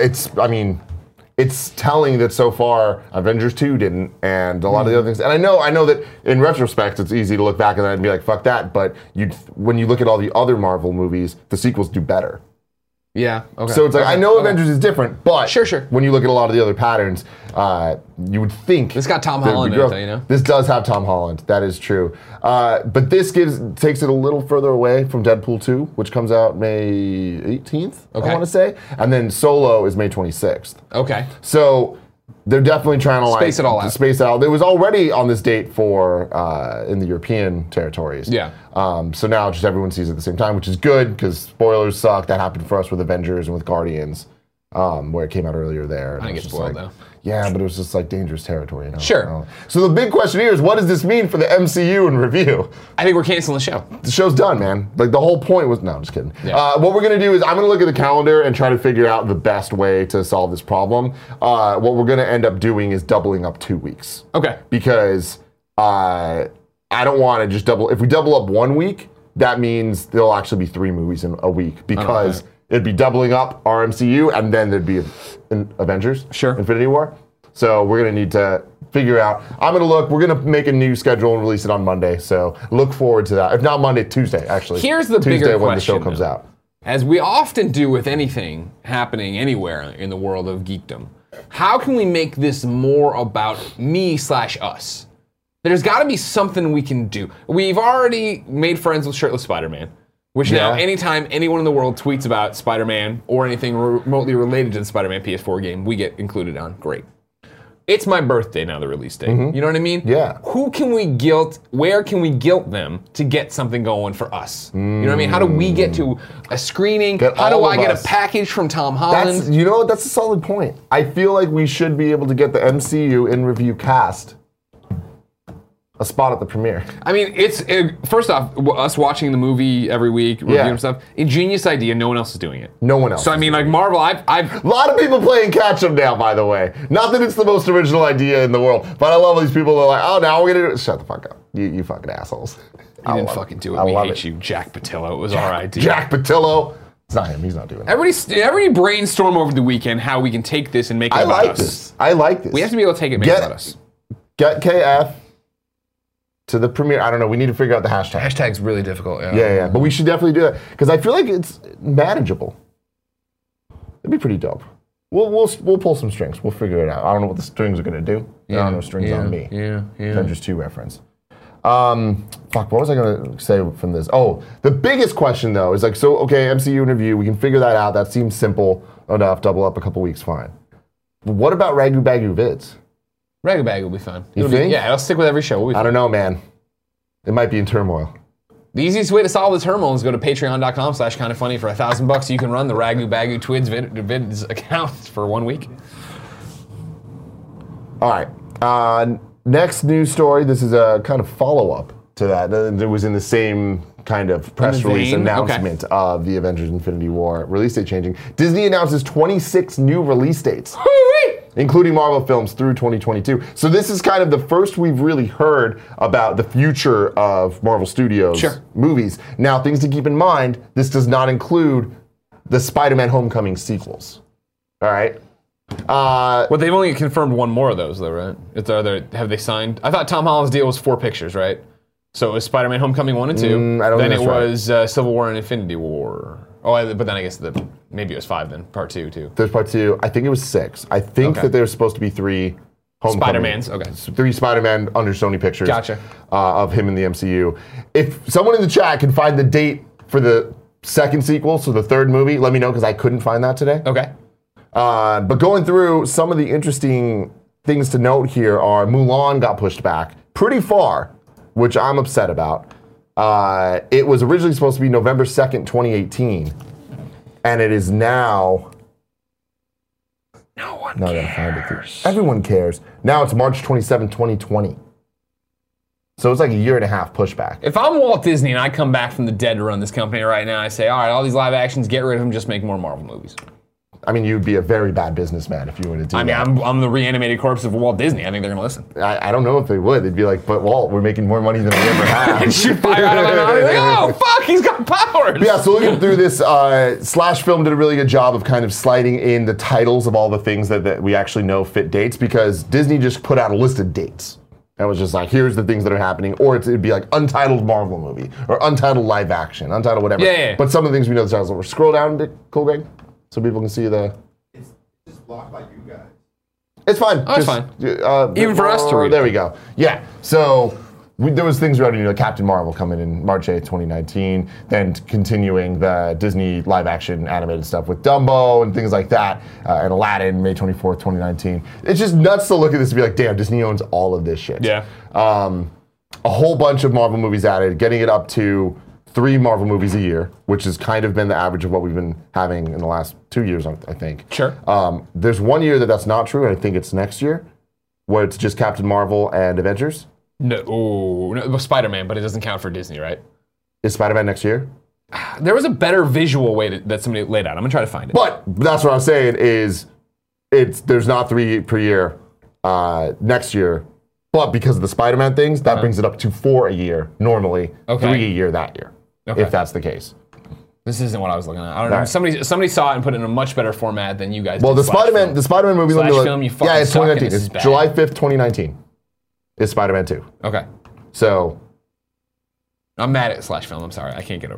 it's telling that so far Avengers 2 didn't, and a lot of the other things. And I know that in retrospect it's easy to look back at that and be like, fuck that, but when you look at all the other Marvel movies, the sequels do better.
Yeah. Okay.
So it's like,
Okay,
I know
okay.
Avengers is different, but
Sure.
when you look at a lot of the other patterns, you would think
It's got Tom
there'd be
Holland in it,
growth.
though, you know?
This does have Tom Holland. That is true. But this takes it a little further away from Deadpool 2, which comes out May 18th,
Okay.
I want to say. And then Solo is May 26th.
Okay.
So they're definitely trying to
Space it all out.
Space it out. It was already on this date for in the European territories.
Yeah.
So now just everyone sees it at the same time, which is good because spoilers suck. That happened for us with Avengers and with Guardians, where it came out earlier there. And
I
it
didn't
was
get
just
spoiled,
like,
though.
Yeah, but it was just like dangerous territory. You know?
Sure.
So the big question here is, what does this mean for the MCU in review?
I think we're canceling the show.
The show's done, man. Like the whole point was, no, I'm just kidding.
Yeah.
What we're gonna do is I'm gonna look at the calendar and try to figure out the best way to solve this problem. What we're gonna end up doing is doubling up 2 weeks.
Okay.
Because I don't want to just double. If we double up 1 week, that means there'll actually be 3 movies in a week because it'd be doubling up our MCU and then there'd be an Avengers,
Sure.
Infinity War. So we're gonna need to figure out. I'm gonna look. We're gonna make a new schedule and release it on Monday. So look forward to that. If not Monday, Tuesday actually.
Here's the
Tuesday
bigger
when the show
question,
comes
though.
out.
as we often do with anything happening anywhere in the world of geekdom, how can we make this more about me/us? There's got to be something we can do. We've already made friends with Shirtless Spider-Man, which now anytime anyone in the world tweets about Spider-Man or anything remotely related to the Spider-Man PS4 game, we get included on. Great. It's my birthday now, the release date. You know what I mean?
Yeah.
Who can we guilt? Where can we guilt them to get something going for us? You know what I mean? How do we get to a screening? How do I get a package from Tom Holland?
You know what? That's a solid point. I feel like we should be able to get the MCU in review cast a spot at the premiere.
I mean, first off, us watching the movie every week, reviewing stuff, a genius idea. No one else is doing it.
No one else.
So I mean, like Marvel, I've
a lot of people playing catch up now, by the way. Not that it's the most original idea in the world, but I love these people that are like, oh, now we're gonna do it. Shut the fuck up, you fucking assholes.
You didn't fucking do it. We hate you, Jack Patillo. It was our idea.
Jack Patillo. It's not him. He's not doing it.
Everybody brainstorm over the weekend how we can take this and make it about us.
I like this.
We have to be able to take it and make it about us.
Get KF to the premiere. I don't know. We need to figure out the hashtag.
Hashtag's really difficult.
Yeah. But we should definitely do that because I feel like it's manageable. It'd be pretty dope. We'll pull some strings. We'll figure it out. I don't know what the strings are gonna do. There are no strings on me.
Yeah.
Avengers 2 reference. What was I gonna say from this? Oh, the biggest question though is like, so okay, MCU interview. We can figure that out. That seems simple enough. Double up a couple weeks, fine. But what about Ragu Bagu vids?
Ragu Bag will be fun.
You think?
Yeah, it'll stick with every show.
I don't know, man. It might be in turmoil.
The easiest way to solve the turmoil is go to patreon.com/kindafunny for $1,000. You can run the Ragu Bagu Twids vids account for 1 week.
All right. Next news story. This is a kind of follow-up to that. It was in the same kind of press release announcement of the Avengers Infinity War release date changing. Disney announces 26 new release dates, including Marvel films through 2022. So this is kind of the first we've really heard about the future of Marvel Studios movies. Now, things to keep in mind, this does not include the Spider-Man Homecoming sequels. All right?
Well, they've only confirmed one more of those, though, right? Have they signed? I thought Tom Holland's deal was 4 pictures, right? So it was Spider-Man Homecoming 1 and 2.
I don't
then
think
it
that's
was Civil War and Infinity War. Oh, but then I guess maybe it was 5 then, part 2 too.
There's part 2. I think it was 6. I think that there's supposed to be 3 Homecoming.
Spider-Mans, okay.
3 Spider-Man under Sony Pictures.
Gotcha.
Of him in the MCU. If someone in the chat can find the date for the second sequel, so the third movie, let me know because I couldn't find that today.
Okay.
But going through some of the interesting things to note here are Mulan got pushed back pretty far, which I'm upset about. It was originally supposed to be November 2nd, 2018, and it is now.
No one
No, I gotta find it. Everyone cares. Now it's March 27, 2020. So it's like a year and a half pushback.
If I'm Walt Disney and I come back from the dead to run this company right now, I say, all right, all these live actions, get rid of them, just make more Marvel movies.
I mean, you'd be a very bad businessman if you were to do that.
I mean, I'm the reanimated corpse of Walt Disney. I think they're gonna listen.
I don't know if they would. They'd be like, but Walt, we're making more money than we ever have.
And shoot fire out of my mouth. Like, oh, fuck, he's got powers.
But yeah, so looking through this, Slash Film did a really good job of kind of sliding in the titles of all the things that we actually know fit dates, because Disney just put out a list of dates. That was just like, here's the things that are happening, or it'd be like untitled Marvel movie, or untitled live action, untitled whatever.
Yeah.
But some of the things we know the titles are. Scroll down a bit, cool, Greg, so people can see the.
It's just blocked by you guys.
It's fine.
Oh, it's fine. Even for us to read.
There we go. Yeah. So there was things around, like Captain Marvel coming in March 8th, 2019, then continuing the Disney live-action animated stuff with Dumbo and things like that, and Aladdin, May 24th, 2019. It's just nuts to look at this and be like, damn, Disney owns all of this shit.
Yeah.
A whole bunch of Marvel movies added, getting it up to 3 Marvel movies a year, which has kind of been the average of what we've been having in the last 2 years, I think.
Sure.
There's 1 year that's not true, and I think it's next year, where it's just Captain Marvel and Avengers.
No, Spider-Man, but it doesn't count for Disney, right?
Is Spider-Man next year?
There was a better visual way that somebody laid out. I'm gonna try to find it.
But that's what I'm saying is, there's not 3 per year next year, but because of the Spider-Man things, that brings it up to 4 a year normally, 3 a year that year, if that's the case.
This isn't what I was looking at. I don't know. Somebody saw it and put it in a much better format than you guys.
Well,
did.
the Spider-Man movie.
Slash film, you fucking
it's
suck,
2019.
and this is
It's
bad.
July 5th, 2019. Is Spider-Man 2.
Okay.
So
I'm mad at Slash Film. I'm sorry. I can't get over it.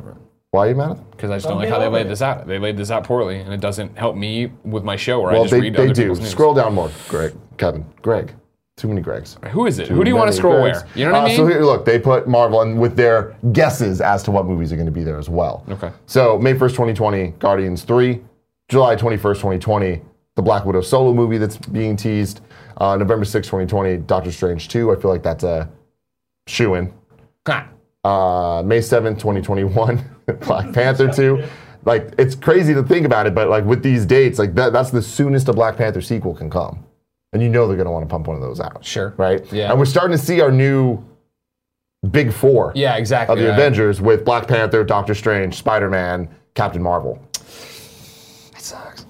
Why are you mad at them?
Because I just don't
Don't
like
get
how they
over
laid
it.
this out. They laid this out poorly, and it doesn't help me with my show where I
Well,
just read
they
other
do.
people's news.
Scroll down more, Greg. Too many Gregs.
Who is it?
Too
Who do you want to
many
scroll
Gregs.
where? You know what I mean?
So here, look, they put Marvel and with their guesses as to what movies are going to be there as well.
Okay.
So May 1st, 2020, Guardians 3. July 21st, 2020, the Black Widow solo movie that's being teased. November 6th, 2020, Doctor Strange 2. I feel like that's a shoo-in.
Ha.
May 7th, 2021, Black Panther 2. Like, it's crazy to think about it, but like with these dates, like that's the soonest a Black Panther sequel can come. And you know they're going to want to pump one of those out.
Sure.
Right?
Yeah.
And we're starting to see our new big four
Yeah, exactly.
of the
right.
Avengers with Black Panther, Doctor Strange, Spider-Man, Captain Marvel.
That sucks.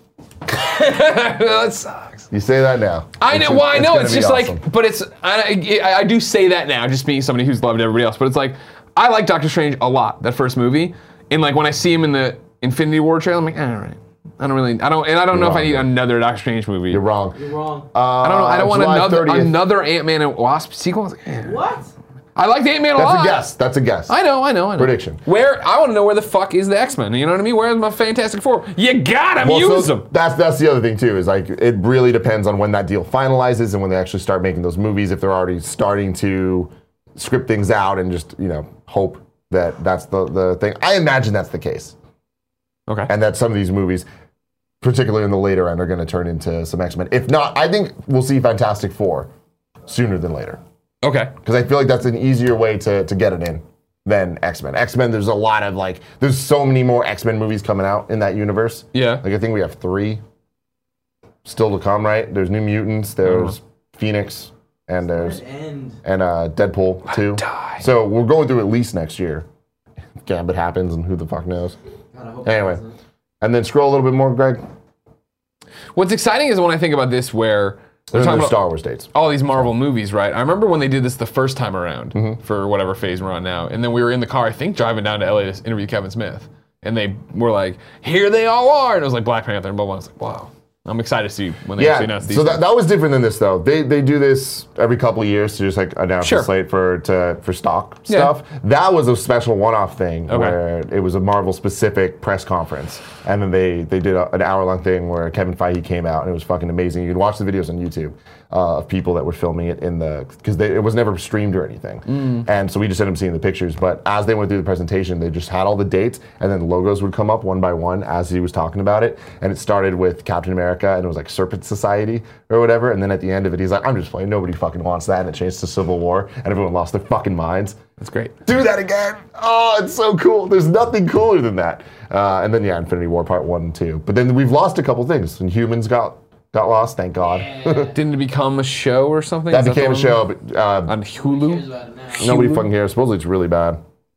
That sucks.
You say that now.
I know. Well, I know.
gonna
It's
be
just
awesome.
like, but it's. I do say that now, just being somebody who's loved everybody else. But it's like, I like Doctor Strange a lot. That first movie, and like when I see him in the Infinity War trailer, I'm like, all right. I don't know if I need another Doctor Strange movie.
You're wrong.
You're wrong.
I don't know. I don't want
July
another
30th.
another Ant-Man and Wasp sequel. I was like, eh.
What?
I like the Ant-Man a
That's
lot.
a guess. That's a guess.
I know.
Prediction.
Where I want to know where the fuck is the X-Men? You know what I mean? Where's my Fantastic Four? You got them.
Well,
Use
so
them.
That's the other thing too. Is like it really depends on when that deal finalizes and when they actually start making those movies. If they're already starting to script things out and just hope that that's the thing. I imagine that's the case,
Okay.
and that some of these movies, particularly in the later end, are going to turn into some X-Men. If not, I think we'll see Fantastic Four sooner than later.
Okay.
Because I feel like that's an easier way to get it in than X-Men. X-Men, there's a lot of there's so many more X-Men movies coming out in that universe.
Yeah.
Like I think we have 3 still to come, right? There's New Mutants, there's Phoenix, and there's
And
Deadpool 2.
die.
So we're going through at least next year. Gambit happens and who the fuck knows.
God, I hope
Anyway.
it doesn't.
And then scroll a little bit more, Greg.
What's exciting is when I think about this, where they're
There's
talking
no
about
Star Wars dates.
all these Marvel movies, right? I remember when they did this the first time around
Mm-hmm.
for whatever phase we're on now, and then we were in the car, I think, driving down to LA to interview Kevin Smith, and they were like, "Here they all are," and it was like Black Panther and blah blah. I was like, "Wow." I'm excited to see when they actually announce these.
So
things.
that was different than this though. They do this every couple of years to just announce
Sure.
the slate for stock
Yeah.
stuff. That was a special one-off thing
Okay.
where it was a Marvel specific press conference, and then they did an hour-long thing where Kevin Feige came out and it was fucking amazing. You can watch the videos on YouTube of people that were filming it because it was never streamed or anything, and so we just ended up seeing the pictures. But as they went through the presentation, they just had all the dates, and then logos would come up one by one as he was talking about it. And it started with Captain America, and it was like Serpent Society or whatever. And then at the end of it, he's like, "I'm just playing. Nobody fucking wants that." And it changed to Civil War, and everyone lost their fucking minds.
That's great.
Do that again. Oh, it's so cool. There's nothing cooler than that. And then Infinity War Part 1 and 2. But then we've lost a couple things, and Humans got lost. Thank God.
Didn't it become a show or something?
That
Is
became a
the
show,
one?
but
On
Cares
Hulu.
about it now.
nobody
Hulu?
fucking cares. Supposedly it's really bad.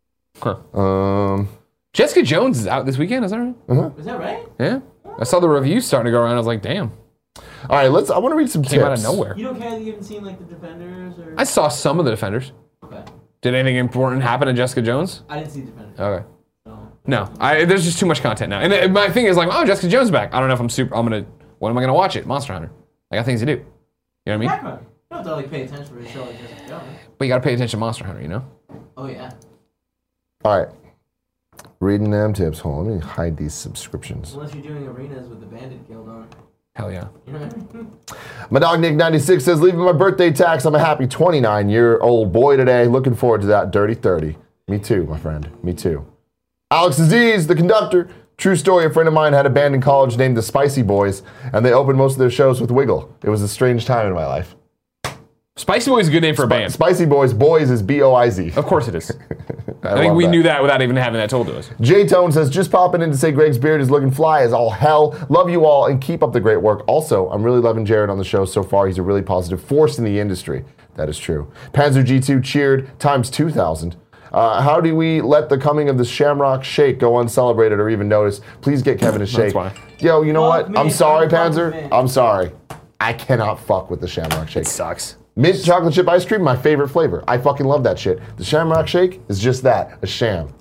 Huh. Jessica Jones is out this weekend, is that right?
Is that right?
Yeah. I saw the reviews starting to go around. I was like, damn.
All right, I want to read some
Came
tips.
out of nowhere.
You don't care that you haven't seen like the Defenders or?
I saw some of the Defenders.
Okay.
Did anything important happen to Jessica Jones?
I didn't see Defenders.
Okay.
So.
No, there's just too much content now. And my thing is like, oh, Jessica Jones is back. I don't know if when am I gonna watch it? Monster Hunter. I got things to do. You know what I mean?
Background. You don't have to like pay attention for a show like Jessica Jones.
But you gotta pay attention to Monster Hunter, you know?
Oh yeah.
All right. Reading them tips. Hold on, let me hide these subscriptions.
Unless you're doing arenas with the Bandit Guild on.
Hell yeah.
You know what I mean?
My dog Nick96 says, leaving my birthday tax. I'm a happy 29-year-old boy today. Looking forward to that dirty 30. Me too, my friend. Me too. Alex Aziz, the conductor. True story, a friend of mine had a band in college named the Spicy Boys, and they opened most of their shows with Wiggle. It was a strange time in my life.
Spicy Boy is a good name for a band.
Spicy Boys, boys is B-O-I-Z.
Of course it is. I think
love
we
that.
knew that without even having that told to us.
J-Tone says, just popping in to say Greg's beard is looking fly as all hell. Love you all and keep up the great work. Also, I'm really loving Jared on the show so far. He's a really positive force in the industry. That is true. Panzer G2 cheered times 2,000. How do we let the coming of the Shamrock Shake go uncelebrated or even noticed? Please get Kevin a shake.
why.
Yo, you know
Fuck
what?
me.
I'm sorry,
Fuck
Panzer.
me.
I'm sorry. I cannot fuck with the Shamrock Shake.
Sucks.
Mint chocolate chip ice cream, my favorite flavor. I fucking love that shit. The Shamrock Shake is just that, a sham.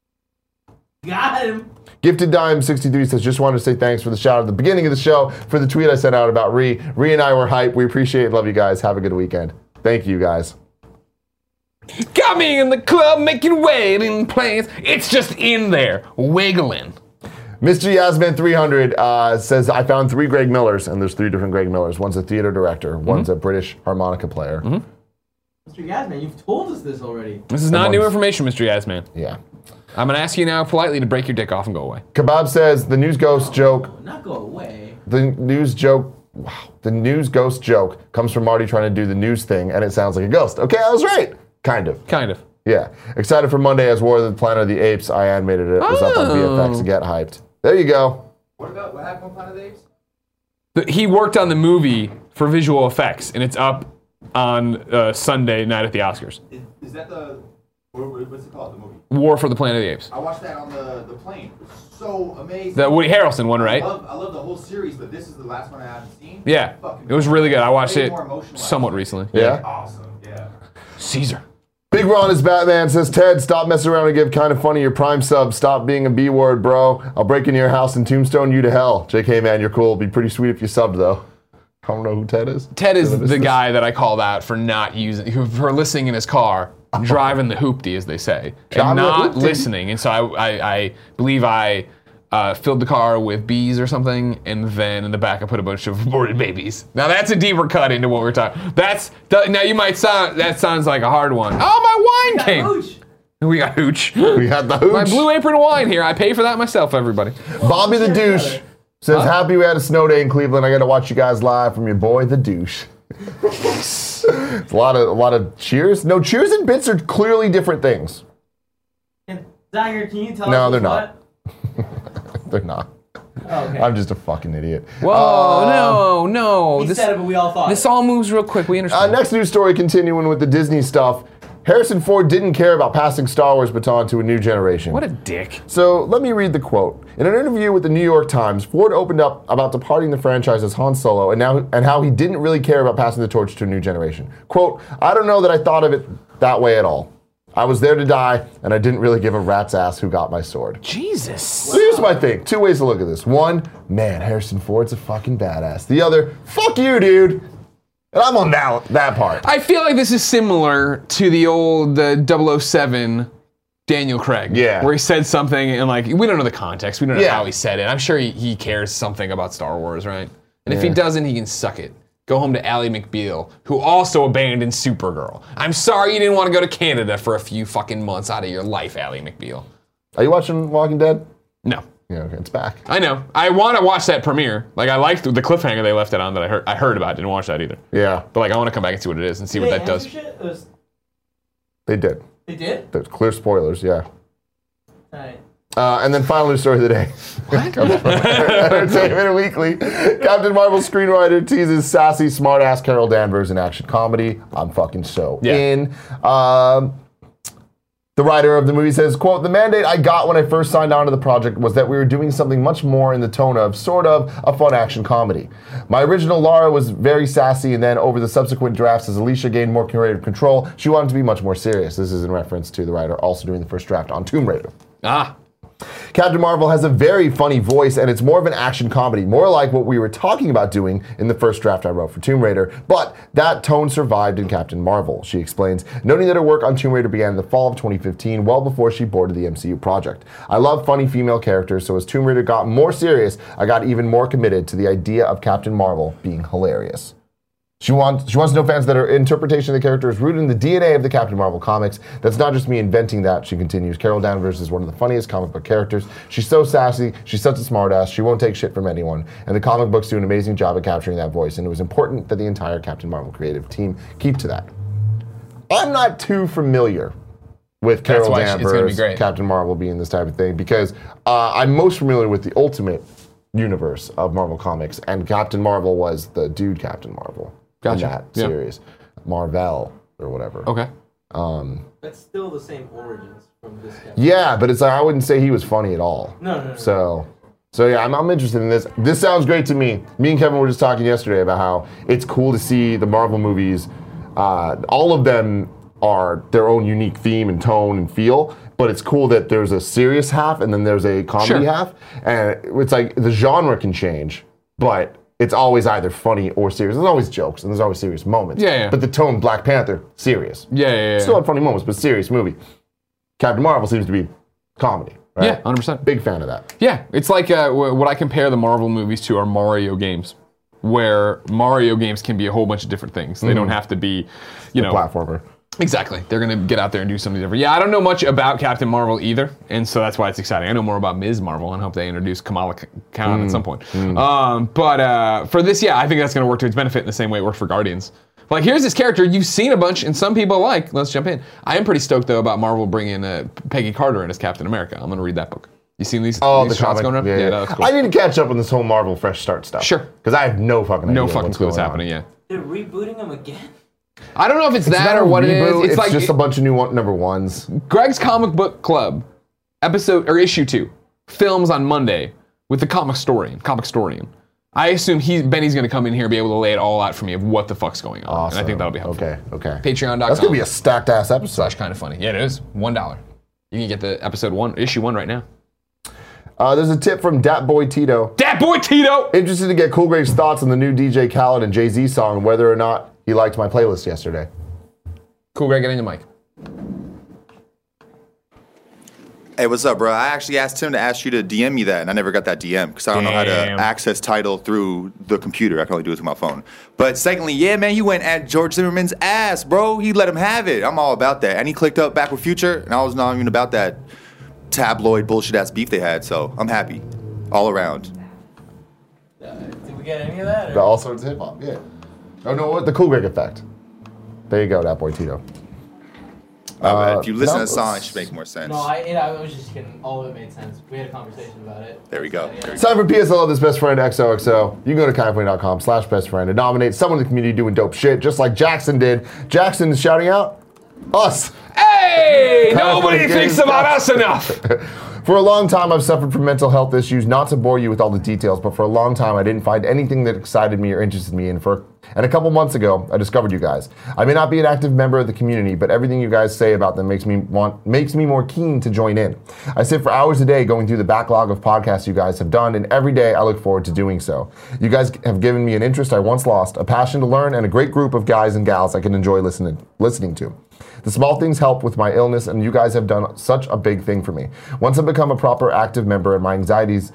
Got him.
Gifted Dime 63 says, just wanted to say thanks for the shout out at the beginning of the show for the tweet I sent out about Ree. Ree and I were hype. We appreciate it. Love you guys. Have a good weekend. Thank you guys.
Got me in the club making wedding plans. It's just in there, wiggling.
Mr. Yasman 300 says, I found 3 Greg Millers, and there's 3 different Greg Millers. One's a theater director, one's a British harmonica player.
Mr. Yasman, you've told us this already.
This is not new information, Mr. Yasman.
Yeah.
I'm gonna ask you now politely to break your dick off and go away.
Kebab says, the news ghost joke,
Not go away.
the news ghost joke comes from Marty trying to do the news thing, and it sounds like a ghost. Okay, I was right. Kind of.
Kind of.
Yeah. Excited for Monday as War of the Planet of the Apes. I animated it. It was up on VFX to get hyped. There you go.
What happened on Planet of the Apes?
He worked on the movie for visual effects, and it's up on Sunday night at the Oscars.
Is that the, what's it called, the movie?
War for the Planet of the Apes.
I watched that on the plane. It was so amazing.
The Woody Harrelson one, right?
I love the whole series, but this is the last one I haven't seen.
Yeah.
Fucking
It was really good. I watched
way
it
more emotional
somewhat
after.
recently.
Yeah?
Awesome, yeah.
Caesar.
Big Ron is Batman says, Ted, stop messing around and give Kind of Funny your prime sub. Stop being a B word, bro. I'll break into your house and tombstone you to hell. JK, man, you're cool. Be pretty sweet if you subbed, though. I don't know who Ted is.
Ted is the guy that I called out for not using, for listening in his car, driving the hoopty, as they say,
Driving
and
the
not
hoopty.
listening. And so I believe I filled the car with bees or something, and then in the back I put a bunch of aborted babies. Now that's a deeper cut into what we're talking. Now you might sound, that sounds like a hard one. Oh, my wine came.
Hooch.
We got hooch.
We had the hooch.
My Blue Apron wine here. I pay for that myself, everybody.
Bobby the douche says, happy we had a snow day in Cleveland. I got to watch you guys live from your boy the douche. It's a lot of cheers. No, cheers and bits are clearly different things.
And Dagger, can you tell us
No,
what's
they're not.
what?
They're not.
Oh, okay.
I'm just a fucking idiot.
Whoa, no.
He said it, but we all thought
This
it.
all moves real quick. We understand.
Next news story, continuing with the Disney stuff. Harrison Ford didn't care about passing Star Wars baton to a new generation.
What a dick.
So let me read the quote. In an interview with the New York Times, Ford opened up about departing the franchise as Han Solo and how he didn't really care about passing the torch to a new generation. Quote, I don't know that I thought of it that way at all. I was there to die, and I didn't really give a rat's ass who got my sword.
Jesus.
So here's my thing. 2 ways to look at this. One, man, Harrison Ford's a fucking badass. The other, fuck you, dude. And I'm on that part.
I feel like this is similar to the old 007 Daniel Craig.
Yeah.
Where he said something and like, we don't know the context. We don't know
Yeah.
how he said it. I'm sure he cares something about Star Wars, right? And if he
Yeah.
doesn't, he can suck it. Go home to Ally McBeal, who also abandoned Supergirl. I'm sorry you didn't want to go to Canada for a few fucking months out of your life, Ally McBeal.
Are you watching Walking Dead?
No.
Yeah, okay, it's back.
I know. I want to watch that premiere. Like, I liked the cliffhanger they left it on that I heard about. Didn't watch that either.
Yeah,
But like, I want to come back and see what it is and see what that does.
they did.
They did?
There's clear spoilers, yeah.
Alright.
And then final news story of the day. Comes from Entertainment Weekly. Captain Marvel screenwriter teases sassy, smart-ass Carol Danvers in action comedy. I'm fucking so
Yeah.
in. The writer of the movie says, quote, the mandate I got when I first signed on to the project was that we were doing something much more in the tone of, sort of, a fun action comedy. My original Lara was very sassy, and then over the subsequent drafts, as Alicia gained more creative control, she wanted to be much more serious. This is in reference to the writer also doing the first draft on Tomb Raider.
Ah.
Captain Marvel has a very funny voice, and it's more of an action comedy, more like what we were talking about doing in the first draft I wrote for Tomb Raider, but that tone survived in Captain Marvel, she explains, noting that her work on Tomb Raider began in the fall of 2015, well before she boarded the MCU project. I love funny female characters, so as Tomb Raider got more serious, I got even more committed to the idea of Captain Marvel being hilarious. She wants to know fans that her interpretation of the character is rooted in the DNA of the Captain Marvel comics. That's not just me inventing that, she continues. Carol Danvers is one of the funniest comic book characters. She's so sassy, she's such a smartass, she won't take shit from anyone. And the comic books do an amazing job at capturing that voice, and it was important that the entire Captain Marvel creative team keep to that. I'm not too familiar with Carol
why it's gonna be
Danvers,
great.
Captain Marvel being this type of thing, because I'm most familiar with the Ultimate universe of Marvel Comics, and Captain Marvel was the dude Captain Marvel.
Gotcha.
In that
Yeah.
series. Marvel or whatever.
Okay.
That's still the same origins from this guy.
Yeah, but it's like I wouldn't say he was funny at all.
No.
So yeah, I'm interested in this. This sounds great to me. Me and Kevin were just talking yesterday about how it's cool to see the Marvel movies. All of them are their own unique theme and tone and feel, but it's cool that there's a serious half and then there's a comedy
Sure.
half. And it's like the genre can change, but it's always either funny or serious. There's always jokes and there's always serious moments.
Yeah.
But the tone Black Panther, serious.
Yeah.
Still had funny moments, but serious movie. Captain Marvel seems to be comedy. Right?
Yeah, 100%.
Big fan of that.
Yeah, it's like what I compare the Marvel movies to are Mario games, where Mario games can be a whole bunch of different things. They don't have to be,
Platformer.
Exactly. They're going to get out there and do something different. Yeah, I don't know much about Captain Marvel either, and so that's why it's exciting. I know more about Ms. Marvel, and hope they introduce Kamala Khan at some point. But for this, yeah, I think that's going to work to its benefit in the same way it worked for Guardians. Like, here's this character you've seen a bunch, and some people like. Let's jump in. I am pretty stoked, though, about Marvel bringing Peggy Carter in as Captain America. I'm going to read that book. You seen these
The
shots
comic.
going around?
Yeah.
That looks cool.
I need to catch up on this whole Marvel Fresh Start stuff.
Sure.
Because I have no fucking idea.
No fucking clue what's
going
happening,
on.
yeah.
They're rebooting him again.
I don't know if it's that
Not
or
a
what
reboot,
it is.
It's
like
just a bunch of new number ones.
Greg's Comic Book Club, issue 2, films on Monday with the comic historian. I assume Benny's going to come in here and be able to lay it all out for me of what the fuck's going on.
Awesome.
And I think that'll be helpful.
Okay.
Patreon.com.
That's going to be a stacked ass episode.
/ kind of funny. Yeah, it is. $1. You can get the issue 1 right now.
There's a tip from Dat Boy Tito.
Dat Boy Tito!
Interested to get Cool Greg's thoughts on the new DJ Khaled and Jay-Z song, whether or not he liked my playlist yesterday.
Cool Greg, get in your mic.
Hey, what's up, bro? I actually asked him to ask you to DM me that, and I never got that DM because I don't know how to
Damn.
access Tidal through the computer. I can only do it through my phone. But secondly, yeah, man, you went at George Zimmerman's ass, bro. He let him have it. I'm all about that. And he clicked up Back with Future, and I was not even about that tabloid bullshit-ass beef they had, so I'm happy. All around.
Did we get any of that?
The all sorts of hip hop, yeah. Oh no, what the Cool Greg effect. There you go, Dat Boy Tito.
If you listen
no,
to the song, it
it's-
should make more sense.
No, I was just kidding. All of it made sense. We had a conversation about it.
There we go.
It's time for PS I Love This Best Friend XOXO. You can go to kindoffunny.com/bestfriend and nominate someone in the community doing dope shit, just like Jackson did. Jackson is shouting out us.
Hey!
Kind of
Nobody
funny
thinks
games.
about us enough!
For a long time, I've suffered from mental health issues. Not to bore you with all the details, but for a long time, I didn't find anything that excited me or interested me. And a couple months ago, I discovered you guys. I may not be an active member of the community, but everything you guys say about them makes me more keen to join in. I sit for hours a day going through the backlog of podcasts you guys have done, and every day I look forward to doing so. You guys have given me an interest I once lost, a passion to learn, and a great group of guys and gals I can enjoy listening to. The small things help with my illness, and you guys have done such a big thing for me. Once I become a proper active member and my anxieties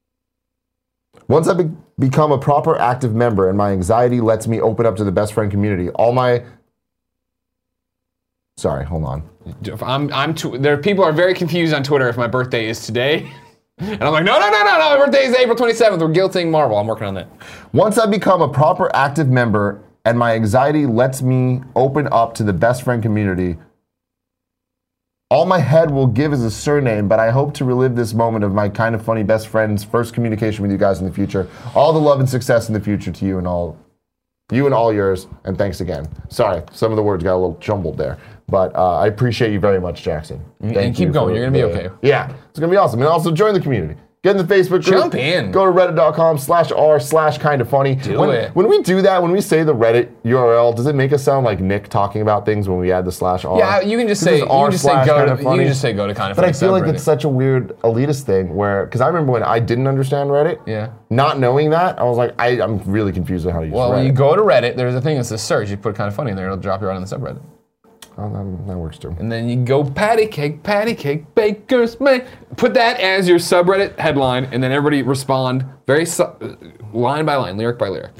become a proper active member and my anxiety lets me open up to the best friend community. Sorry, hold on.
There people are very confused on Twitter if my birthday is today. And I'm like, no, my birthday is April 27th. We're guilting Marvel. I'm working on that.
Once I become a proper active member and my anxiety lets me open up to the best friend community, all my head will give is a surname, but I hope to relive this moment of my kind of funny best friend's first communication with you guys in the future. All the love and success in the future to you and all yours, and thanks again. Sorry, some of the words got a little jumbled there, but I appreciate you very much, Jackson.
And keep going. You're going to be okay.
Yeah, it's going to be awesome. And also join the community. Get in the Facebook group.
Jump in.
Go to reddit.com/r/kindafunny.
Do it.
When we do that, when we say the Reddit URL, does it make us sound like Nick talking about things when we add the /r?
Yeah, you can just say go to kind of.
But I feel like it's such a weird elitist thing because I remember when I didn't understand Reddit.
Yeah.
Not knowing that, I was like, I'm really confused on how to use Reddit.
Well, when you go to Reddit, there's a thing that says search. You put kind of funny in there, it'll drop you right on the subreddit.
Oh, that works too.
And then you go patty cake, baker's man. Put that as your subreddit headline, and then everybody respond line by line, lyric by lyric.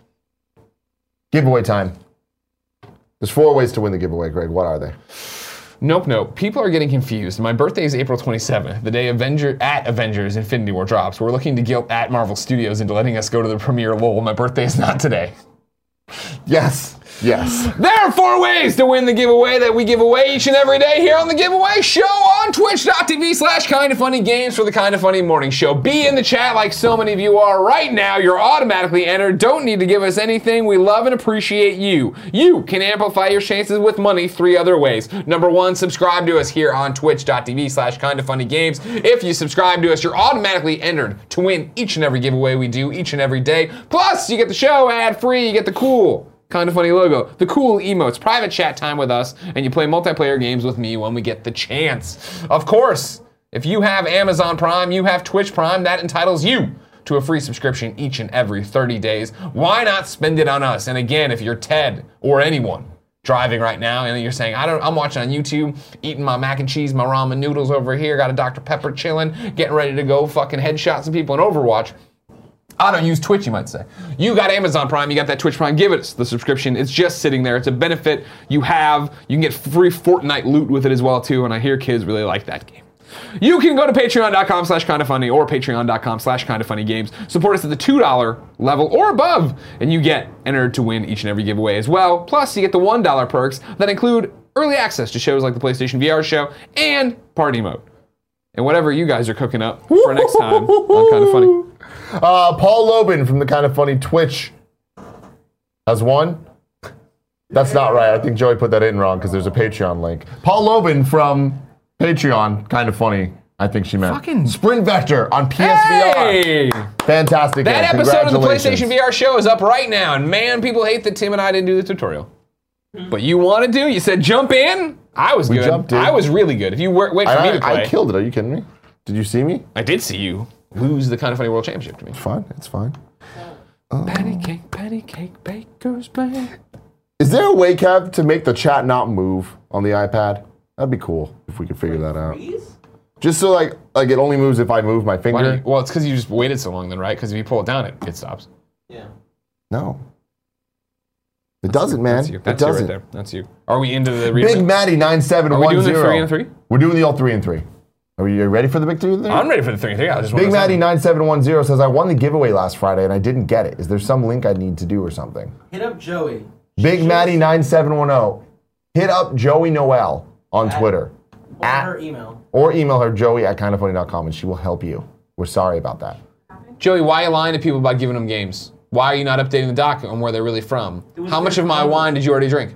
Giveaway time. There's 4 ways to win the giveaway, Greg. What are they?
Nope. People are getting confused. My birthday is April 27th, the day Avengers Infinity War drops. We're looking to guilt at Marvel Studios into letting us go to the premiere. Lol, my birthday is not today.
Yes.
There are 4 ways to win the giveaway that we give away each and every day here on the Giveaway Show on twitch.tv/kindafunnygames for the Kinda Funny Morning Show. Be in the chat like so many of you are right now. You're automatically entered. Don't need to give us anything. We love and appreciate you. You can amplify your chances with money 3 other ways. Number 1, subscribe to us here on twitch.tv/kindafunnygames. If you subscribe to us, you're automatically entered to win each and every giveaway we do each and every day. Plus, you get the show ad-free. You get the cool Kinda Funny logo, the cool emotes, private chat time with us, and you play multiplayer games with me when we get the chance. Of course, if you have Amazon Prime, you have Twitch Prime, that entitles you to a free subscription each and every 30 days. Why not spend it on us? And again, if you're Ted or anyone driving right now and you're saying, I'm watching on YouTube, eating my mac and cheese, my ramen noodles over here, got a Dr. Pepper chilling, getting ready to go fucking headshot some people in Overwatch. I don't use Twitch, you might say. You got Amazon Prime, you got that Twitch Prime, give it the subscription. It's just sitting there. It's a benefit you have. You can get free Fortnite loot with it as well, too, and I hear kids really like that game. You can go to patreon.com/kindafunny or patreon.com/kindafunnygames. Support us at the $2 level or above, and you get entered to win each and every giveaway as well. Plus, you get the $1 perks that include early access to shows like the PlayStation VR show and party mode. And whatever you guys are cooking up for next time on Kinda Funny.
Paul Lobin from the Kinda Funny Twitch has won. That's not right. I think Joey put that in wrong because there's a Patreon link. Paul Lobin from Patreon, Kinda Funny. I think she meant.
Fucking
Sprint Vector on PSVR.
Hey!
Fantastic.
That
game.
episode of the
Congratulations.
PlayStation VR show is up right now, and man, people hate that Tim and I didn't do the tutorial. But you wanted to? You said jump in? I was good.
jumped in.
I was really good. If you wait for me to play.
I killed it. Are you kidding me? Did you see me?
I did see you lose the Kinda Funny World Championship to me.
It's fine. It's fine.
Patty cake, baker's man.
Is there a way, Kev, to make the chat not move on the iPad? That'd be cool if we could figure that out.
Freeze?
Just so like it only moves if I move my
Why
finger.
don't you- well, it's because you just waited so long then, right? Because if you pull it down, it stops.
Yeah.
No. It doesn't, man.
That's you. That's
it
you
doesn't.
right there. That's you. Are we into the
Big Matty 9710.
Are we doing the 3 and 3?
We're doing the all 3 and 3. Are you ready for the big 3 and 3?
I'm ready for the 3 and 3. I just
Big
want to
Matty 9710 says I won the giveaway last Friday and I didn't get it. Is there some link I need to do or something?
Hit up Joey.
Big Matty 9710. Hit up Joey Noel on
At-
Twitter.
Or her email.
Or email her joey@kindafunny.com and she will help you. We're sorry about that.
Joey, why are you lying to people about giving them games? Why are you not updating the doc on where they're really from? How much of my wine did you already drink?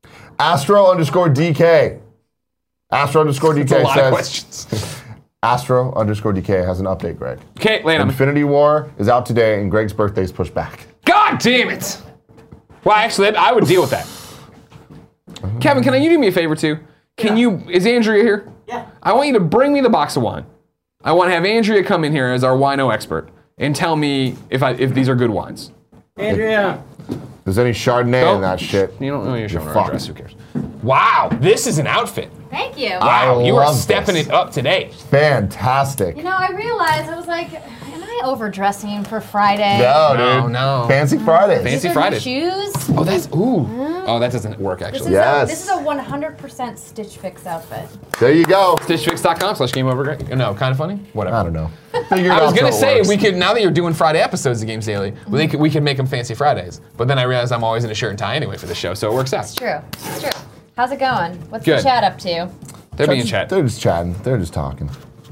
Astro_DK. Astro_DK
That's a lot of
says
questions.
Astro_DK has an update, Greg.
Okay, Lane,
Infinity War is out today and Greg's birthday is pushed back.
God damn it! Well, actually, I would deal with that. Kevin, can you do me a favor too? Is Andrea here?
Yeah.
I want you to bring me the box of wine. I want to have Andrea come in here as our wino expert and tell me if these are good wines.
Andrea.
There's any Chardonnay
Don't-
in that shit.
You don't know you're showing our
fucked.
address, who cares? Wow, this is an outfit.
Thank you.
Wow, you are
love
stepping
this.
it up today.
Fantastic.
You know, I realized, I was like, am I overdressing for Friday?
No,
No,
dude.
no.
Fancy Fridays.
Fancy
These are
Fridays.
new shoes.
Oh, that's, ooh. Oh, that doesn't work,
This
actually.
is,
Yes.
this is a 100% Stitch Fix outfit.
There you go.
StitchFix.com/GameOverGreat. No, kind of funny? Whatever.
I don't know. Figure it
I was
out
gonna
till it
say
works.
we could, now that you're doing Friday episodes of Games Daily, we could make them Fancy Fridays. But then I realized I'm always in a shirt and tie anyway for the show, so it works out.
It's true. It's true. How's it going? What's
Good.
the chat up to?
They're being chat.
They're just chatting. They're just talking.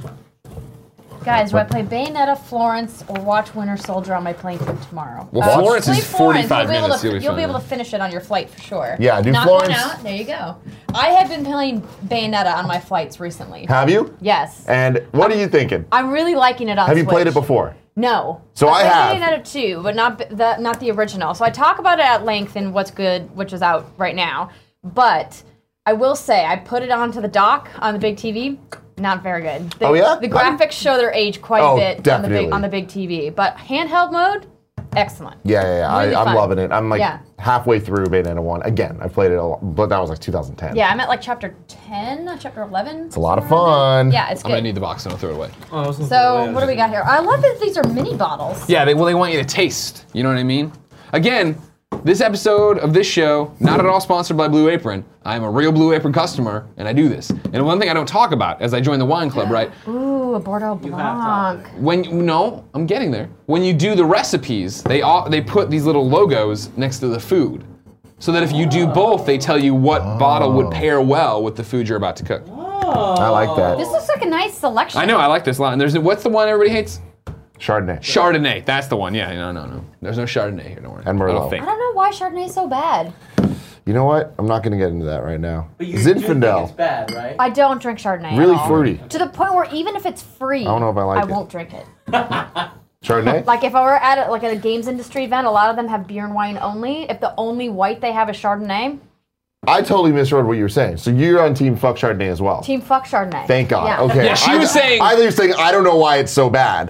Guys, do I play Bayonetta, Florence, or watch Winter Soldier on my plane trip tomorrow?
Well, Florence
play
is 45
You'll be able
minutes.
to-
You'll be
You'll be
fine.
able to finish it on your flight for sure.
Yeah, do
Knock
Florence-
one out. There you go. I have been playing Bayonetta on my flights recently.
Have you?
Yes.
And what are you thinking?
I'm really liking it on
Have you
Switch.
played it before?
No.
So I
played
have.
Bayonetta 2, but not the original. So I talk about it at length in What's Good, which is out right now. But I will say, I put it onto the dock on the big TV. Not very good.
Oh, yeah?
The graphics show their age quite
Oh,
a bit
definitely.
on the big TV. But handheld mode, excellent.
Yeah.
Really
I'm
fun.
loving it. I'm like
Yeah.
halfway through Bayonetta 1. Again, I played it a lot, but that was like 2010.
Yeah, I'm at like chapter 10, chapter 11.
It's a lot of fun.
Yeah, it's
I'm gonna
good.
need the box and I'll throw it away.
So what do we got here? I love that these are mini bottles.
Yeah, they want you to taste. You know what I mean? Again, this episode of this show, not at all sponsored by Blue Apron. I'm a real Blue Apron customer, and I do this. And one thing I don't talk about as I join the wine club, right?
Ooh, a Bordeaux
You have to.
Blanc.
No, I'm getting there. When you do the recipes, they put these little logos next to the food, so that if you do both, they tell you what bottle would pair well with the food you're about to cook.
I like that.
This looks like a nice selection.
I know, I like this line. What's the one everybody hates?
Chardonnay.
Chardonnay. That's the one. Yeah, no. There's no Chardonnay here. Don't worry.
And
I
Merlot.
don't think.
I don't know why Chardonnay's so bad.
You know what? I'm not going to get into that right now.
But you do think
Zinfandel.
it's bad, right?
I don't drink Chardonnay
Really
at all.
fruity.
To the point where even if it's free,
I don't know if I like it.
won't drink it.
Chardonnay?
Like if I were at a games industry event, a lot of them have beer and wine only. If the only white they have is Chardonnay,
I totally misread what you were saying. So you're on team fuck Chardonnay as well.
team fuck Chardonnay.
Thank God.
Yeah.
Okay.
Yeah, she was saying-
I thought you were saying I don't know why it's so bad.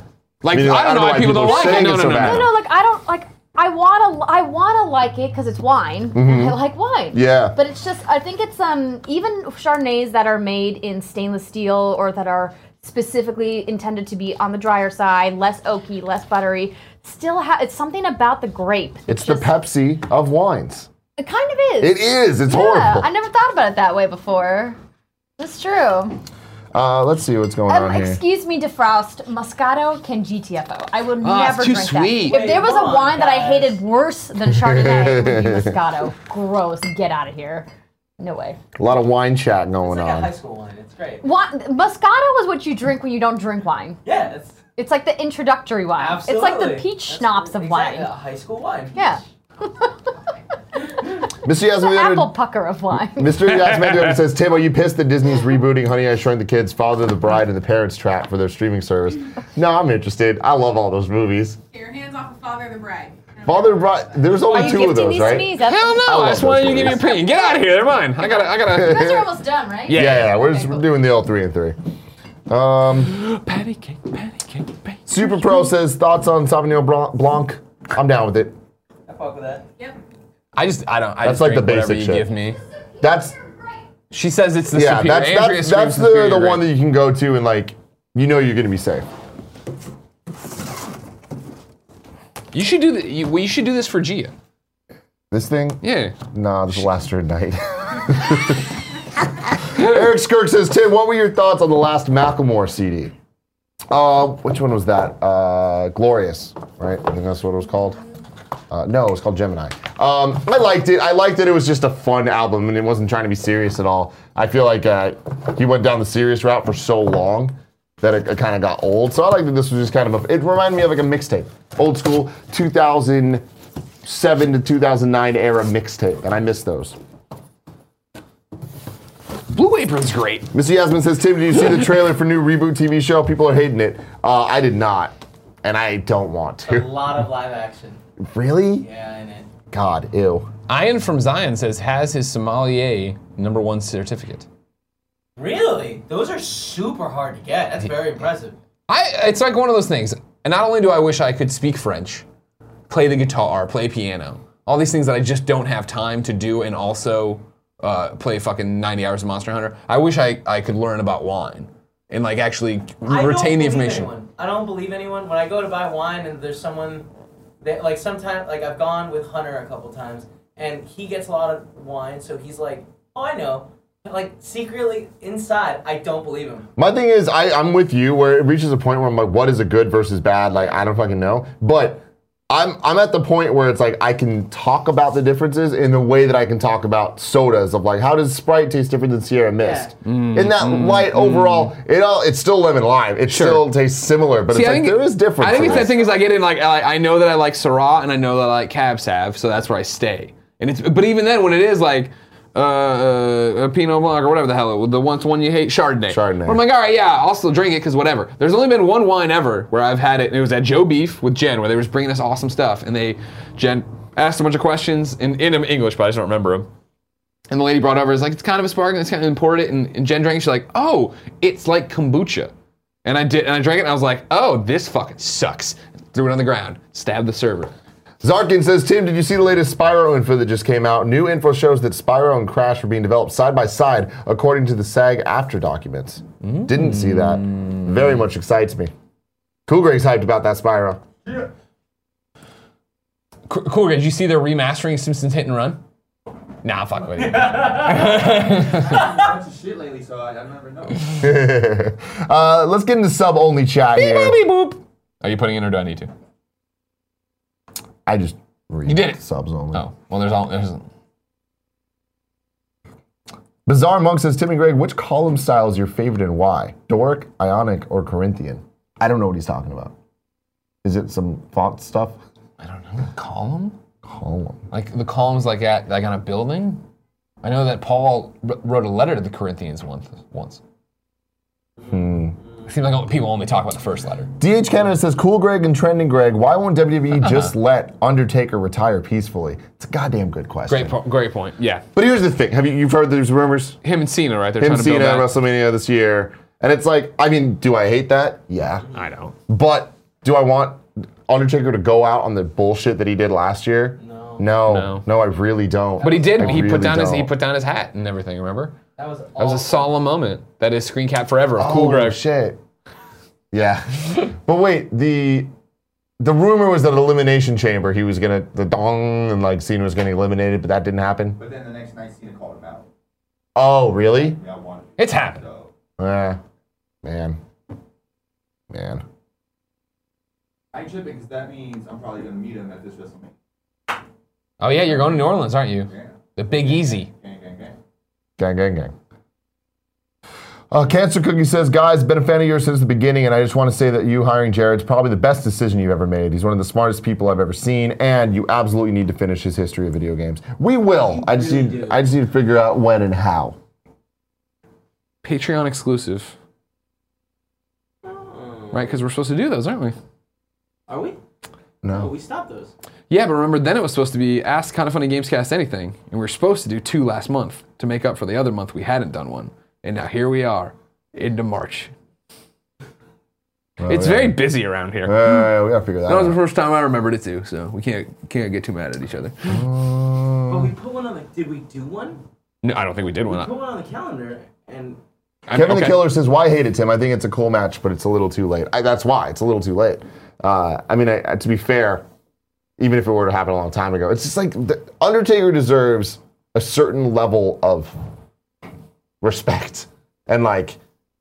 Like,
Meaning,
I don't know why people don't like it.
saying
No,
it's
no,
so
no,
bad.
No, like I don't like. I wanna like it because it's wine. And I like wine.
Yeah.
But it's just I think it's even Chardonnays that are made in stainless steel or that are specifically intended to be on the drier side, less oaky, less buttery. Still, it's something about the grape.
It's the
just-
Pepsi of wines.
It kind of is.
It is. It's
Yeah,
horrible.
I never thought about it that way before. That's true.
Let's see what's going on here.
Excuse me, defrost. Moscato can GTFO. I would
it's
never
too
drink
sweet.
that. If there was a
Come on,
wine that I
guys.
hated worse than Chardonnay, it would be Moscato. Gross. Get out of here. No way.
A lot of wine chat
It's
going
like a high
on.
school wine. It's great.
Moscato is what you drink when you don't drink wine.
Yeah, it's
It's like the introductory wine.
absolutely.
It's like the peach schnapps of
exactly,
wine.
a high school wine.
Yeah.
Mr. Yasmin,
Apple pucker of wine.
Mr. Yasmin says, Tim, are you pissed that Disney's rebooting Honey, I Shrunk the Kids, Father of the Bride, and The Parents Trap for their streaming service? No, I'm interested. I love all those movies.
Get your hands off of Father of the Bride.
Father of the Bride, there's
Are
only
you
two of
gifting
those,
these
right?
to me? Is that
Hell no!
love
I just wanted
those
you to give me your
movies.
opinion. Get out of here. They're mine. I gotta.
You guys are almost done, right?
Yeah, we're
Okay,
just
cool.
doing the all 3 and 3.
Patty cake, patty.
Super Pro says, thoughts on Sauvignon Blanc? I'm down with it.
I fuck with that.
Yep.
I just
That's
just
like the
drink whatever
basic
you
shit.
give me.
That's,
She says it's the
yeah,
superior. Andrea
that's
screams
the
superior
one
drink.
that you can go to and, like, you know you're going to be safe.
You should do you should do this for Gia.
This thing?
Yeah.
Nah, this will last her a night. Eric Skirk says, Tim, what were your thoughts on the last Macklemore CD? Which one was that? Glorious, right? I think that's what it was called. No, it was called Gemini. I liked it. I liked that it was just a fun album and it wasn't trying to be serious at all. I feel like he went down the serious route for so long that it kind of got old. So I like that this was just kind of it reminded me of like a mixtape. Old school 2007 to 2009 era mixtape, and I miss those.
Blue Apron's great.
Mr. Yasmin says, Tim, did you see the trailer for new reboot TV show? People are hating it. I did not, and I don't want
A
to.
lot of live action.
Really?
Yeah, in it.
God, ew.
Ian from Zion says has his sommelier #1 certificate.
Really? Those are super hard to get. That's very impressive.
It's like one of those things. And not only do I wish I could speak French, play the guitar, play piano, all these things that I just don't have time to do, and also play fucking 90 hours of Monster Hunter. I wish I could learn about wine and like actually retain the information.
I don't believe anyone. When I go to buy wine and there's someone that, like, sometimes, like, I've gone with Hunter a couple times and he gets a lot of wine, so he's like, oh, I know. But, like, secretly inside, I don't believe him.
My thing is, I'm with you where it reaches a point where I'm like, what is a good versus bad? Like, I don't fucking know. But I'm at the point where it's like I can talk about the differences in the way that I can talk about sodas of like how does Sprite taste different than Sierra Mist? In that light overall, it's still lemon lime. It still tastes similar, but
See,
it's
I
like
think
there is difference.
I think it's that thing is I get in like I know that I like Syrah and I know that I like Cab Sav, so that's where I stay. And but even then when it is like a Pinot Blanc or whatever the hell, the one you hate, Chardonnay.
Chardonnay.
I'm like, all right, yeah, I'll still drink it because whatever. There's only been one wine ever where I've had it, and it was at Joe Beef with Jen, where they was bringing us awesome stuff, and Jen asked a bunch of questions in English, but I just don't remember them. And the lady brought over, it's like, it's kind of a sparkling, it's kind of imported it, and Jen drank it, she's like, oh, it's like kombucha. And I drank it, and I was like, oh, this fucking sucks. Threw it on the ground, stabbed the server.
Zarkin says, Tim, did you see the latest Spyro info that just came out? New info shows that Spyro and Crash were being developed side by side, according to the SAG-AFTRA documents. Didn't see that. Very much excites me. Cool Greg's hyped about that Spyro.
Yeah.
Cool, did you see they're remastering Simpsons Hit and Run? Nah, I'm fucking with you.
A bunch of shit lately, so I never know.
Let's get into sub-only chat here.
Beep, boop. Are you putting in or do I need to?
I just read
You did it.
subs only.
Oh, well, there's
Bizarre Monk says, Tim and Greg, which column style is your favorite and why? Doric, Ionic, or Corinthian? I don't know what he's talking about. Is it some font stuff?
I don't know, column?
Column.
Like the columns like on a building? I know that Paul wrote a letter to the Corinthians once. It seems like people only talk about the first letter.
DH Canada says, Cool Greg and Trending Greg, why won't WWE just let Undertaker retire peacefully? It's a goddamn good question.
Great point. Yeah.
But here's the thing. You've heard there's rumors?
Him and Cena, right? They're
Him,
trying to build
Cena,
that.
WrestleMania this year. And it's like, I mean, do I hate that? Yeah.
I know.
But Do I want Undertaker to go out on the bullshit that he did last year? No, I really don't.
But he did.
I
He put
really
down
don't.
his hat and everything. Remember?
That was
That was a solemn moment. That is screen cap forever. Of Cool
Oh,
Greg.
shit. Yeah. But wait, the rumor was that Elimination Chamber, he was gonna the dong and like Cena was gonna eliminate it, but that didn't happen.
But then the next night, Cena called him out.
Oh, really?
Yeah, I wanted.
It's happened.
So
Man.
I ain't tripping because that means I'm probably gonna meet him at this WrestleMania.
Oh yeah, you're going to New Orleans, aren't you?
Yeah.
The Big Easy.
Gang.
Cancer Cookie says, guys, been a fan of yours since the beginning, and I just want to say that you hiring Jared's probably the best decision you've ever made. He's one of the smartest people I've ever seen, and you absolutely need to finish his history of video games. We will. I just need to figure out when and how.
Patreon exclusive. Right, because we're supposed to do those, aren't we?
Are we?
No.
Oh, we stopped those.
Yeah, but remember then it was supposed to be Ask Kind of Funny Gamescast Anything, and we were supposed to do 2 last month to make up for the other month we hadn't done one. And now here we are, into March. It's very busy around here.
We gotta figure that
That was the
out.
first time I remembered it too, so we can't get too mad at each other.
But we put one on the. Did we do one?
No, I don't think we did
We
one.
put one on the calendar, and
Kevin the Killer says, why hate it, Tim? I think it's a cool match, but it's a little too late. That's why. It's a little too late. I mean, to be fair, even if it were to happen a long time ago, it's just like the Undertaker deserves a certain level of respect and like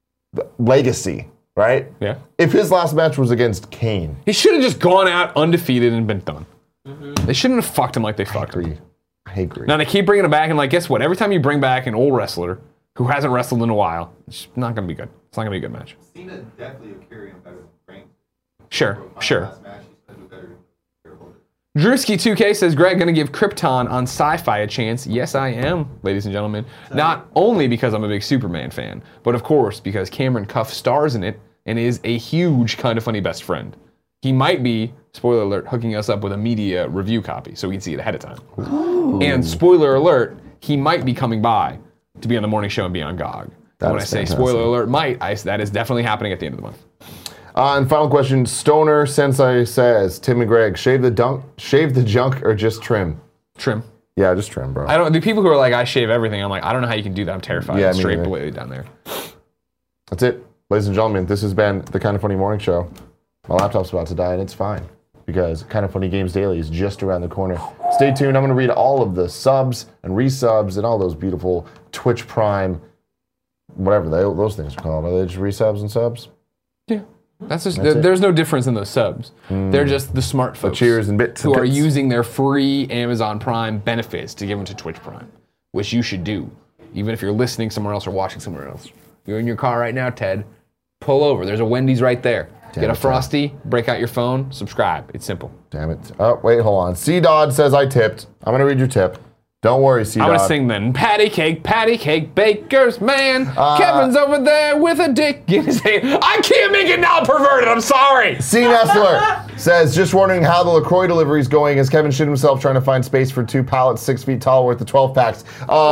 legacy, right?
Yeah.
If his last match was against Kane,
He should have just gone out undefeated and been done. They shouldn't have fucked him like they fucked him.
I agree.
Now they keep bringing him back, and like, guess what? Every time you bring back an old wrestler who hasn't wrestled in a while, it's not going to be good. It's not going to be a good match.
Cena definitely will carry him better than Reigns.
Sure.
Last match, he's gonna do better than Shareholder.
Drewski2K says, Greg, gonna give Krypton on Sci-Fi a chance. Yes, I am, ladies and gentlemen. Not only because I'm a big Superman fan, but of course because Cameron Cuff stars in it and is a huge Kind of Funny best friend. He might be, spoiler alert, hooking us up with a media review copy so we can see it ahead of time. And spoiler alert, he might be coming by to be on the morning show and be on GOG. And when I
is
say
fantastic.
spoiler alert might, that is definitely happening at the end of the month.
And final question, Stoner Sensei says, Tim and Greg, shave the junk, or just trim?
Trim.
Yeah, just trim, bro.
The people who are like, I shave everything, I'm like, I don't know how you can do that. I'm terrified.
Yeah,
It's
me
straight
neither.
blade down there.
That's it. Ladies and gentlemen, this has been the Kind of Funny Morning Show. My laptop's about to die, and it's fine, because Kind of Funny Games Daily is just around the corner. Stay tuned. I'm going to read all of the subs and resubs and all those beautiful Twitch Prime, whatever those things are called. Are they just resubs and subs?
Yeah. That's just,
That's it.
there's no difference in those subs. They're just the smart folks
cheers and bits
who
and
are
bits.
using their free Amazon Prime benefits to give them to Twitch Prime, which you should do, even if you're listening somewhere else or watching somewhere else. You're in your car right now, Ted. Pull over. There's a Wendy's right there. Get a
it,
Frosty, break out your phone, subscribe. It's simple.
Damn it. Oh, wait, hold on. C-Dodd says I tipped. I'm going to read your tip. Don't worry, C-Dodd.
I'm gonna sing then. Patty cake, baker's man. Kevin's over there with a dick in his hand. I can't make it now, perverted. I'm sorry.
C. Nestler says, just wondering how the LaCroix delivery is going as Kevin shit himself trying to find space for 2 pallets 6 feet tall worth of 12 packs.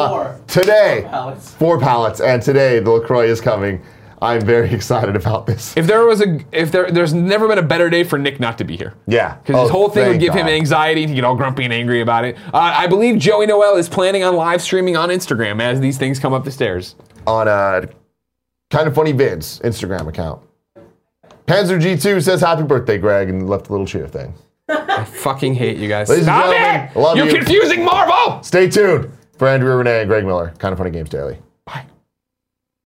Today, 4 pallets, and today the LaCroix is coming. I'm very excited about this.
If there's never been a better day for Nick not to be here.
Yeah.
Because his whole thing would
thank
give him
God.
anxiety and he'd get all grumpy and angry about it. I believe Joey Noel is planning on live streaming on Instagram as these things come up the stairs.
On Kind of Funny Vids Instagram account. Panzer G2 says happy birthday, Greg, and left a little cheer thing.
I fucking hate you guys.
Ladies and
Stop
gentlemen,
it!
I love
You're
you.
confusing Marvel!
Stay tuned for Andrew Renee and Greg Miller, Kind of Funny Games Daily.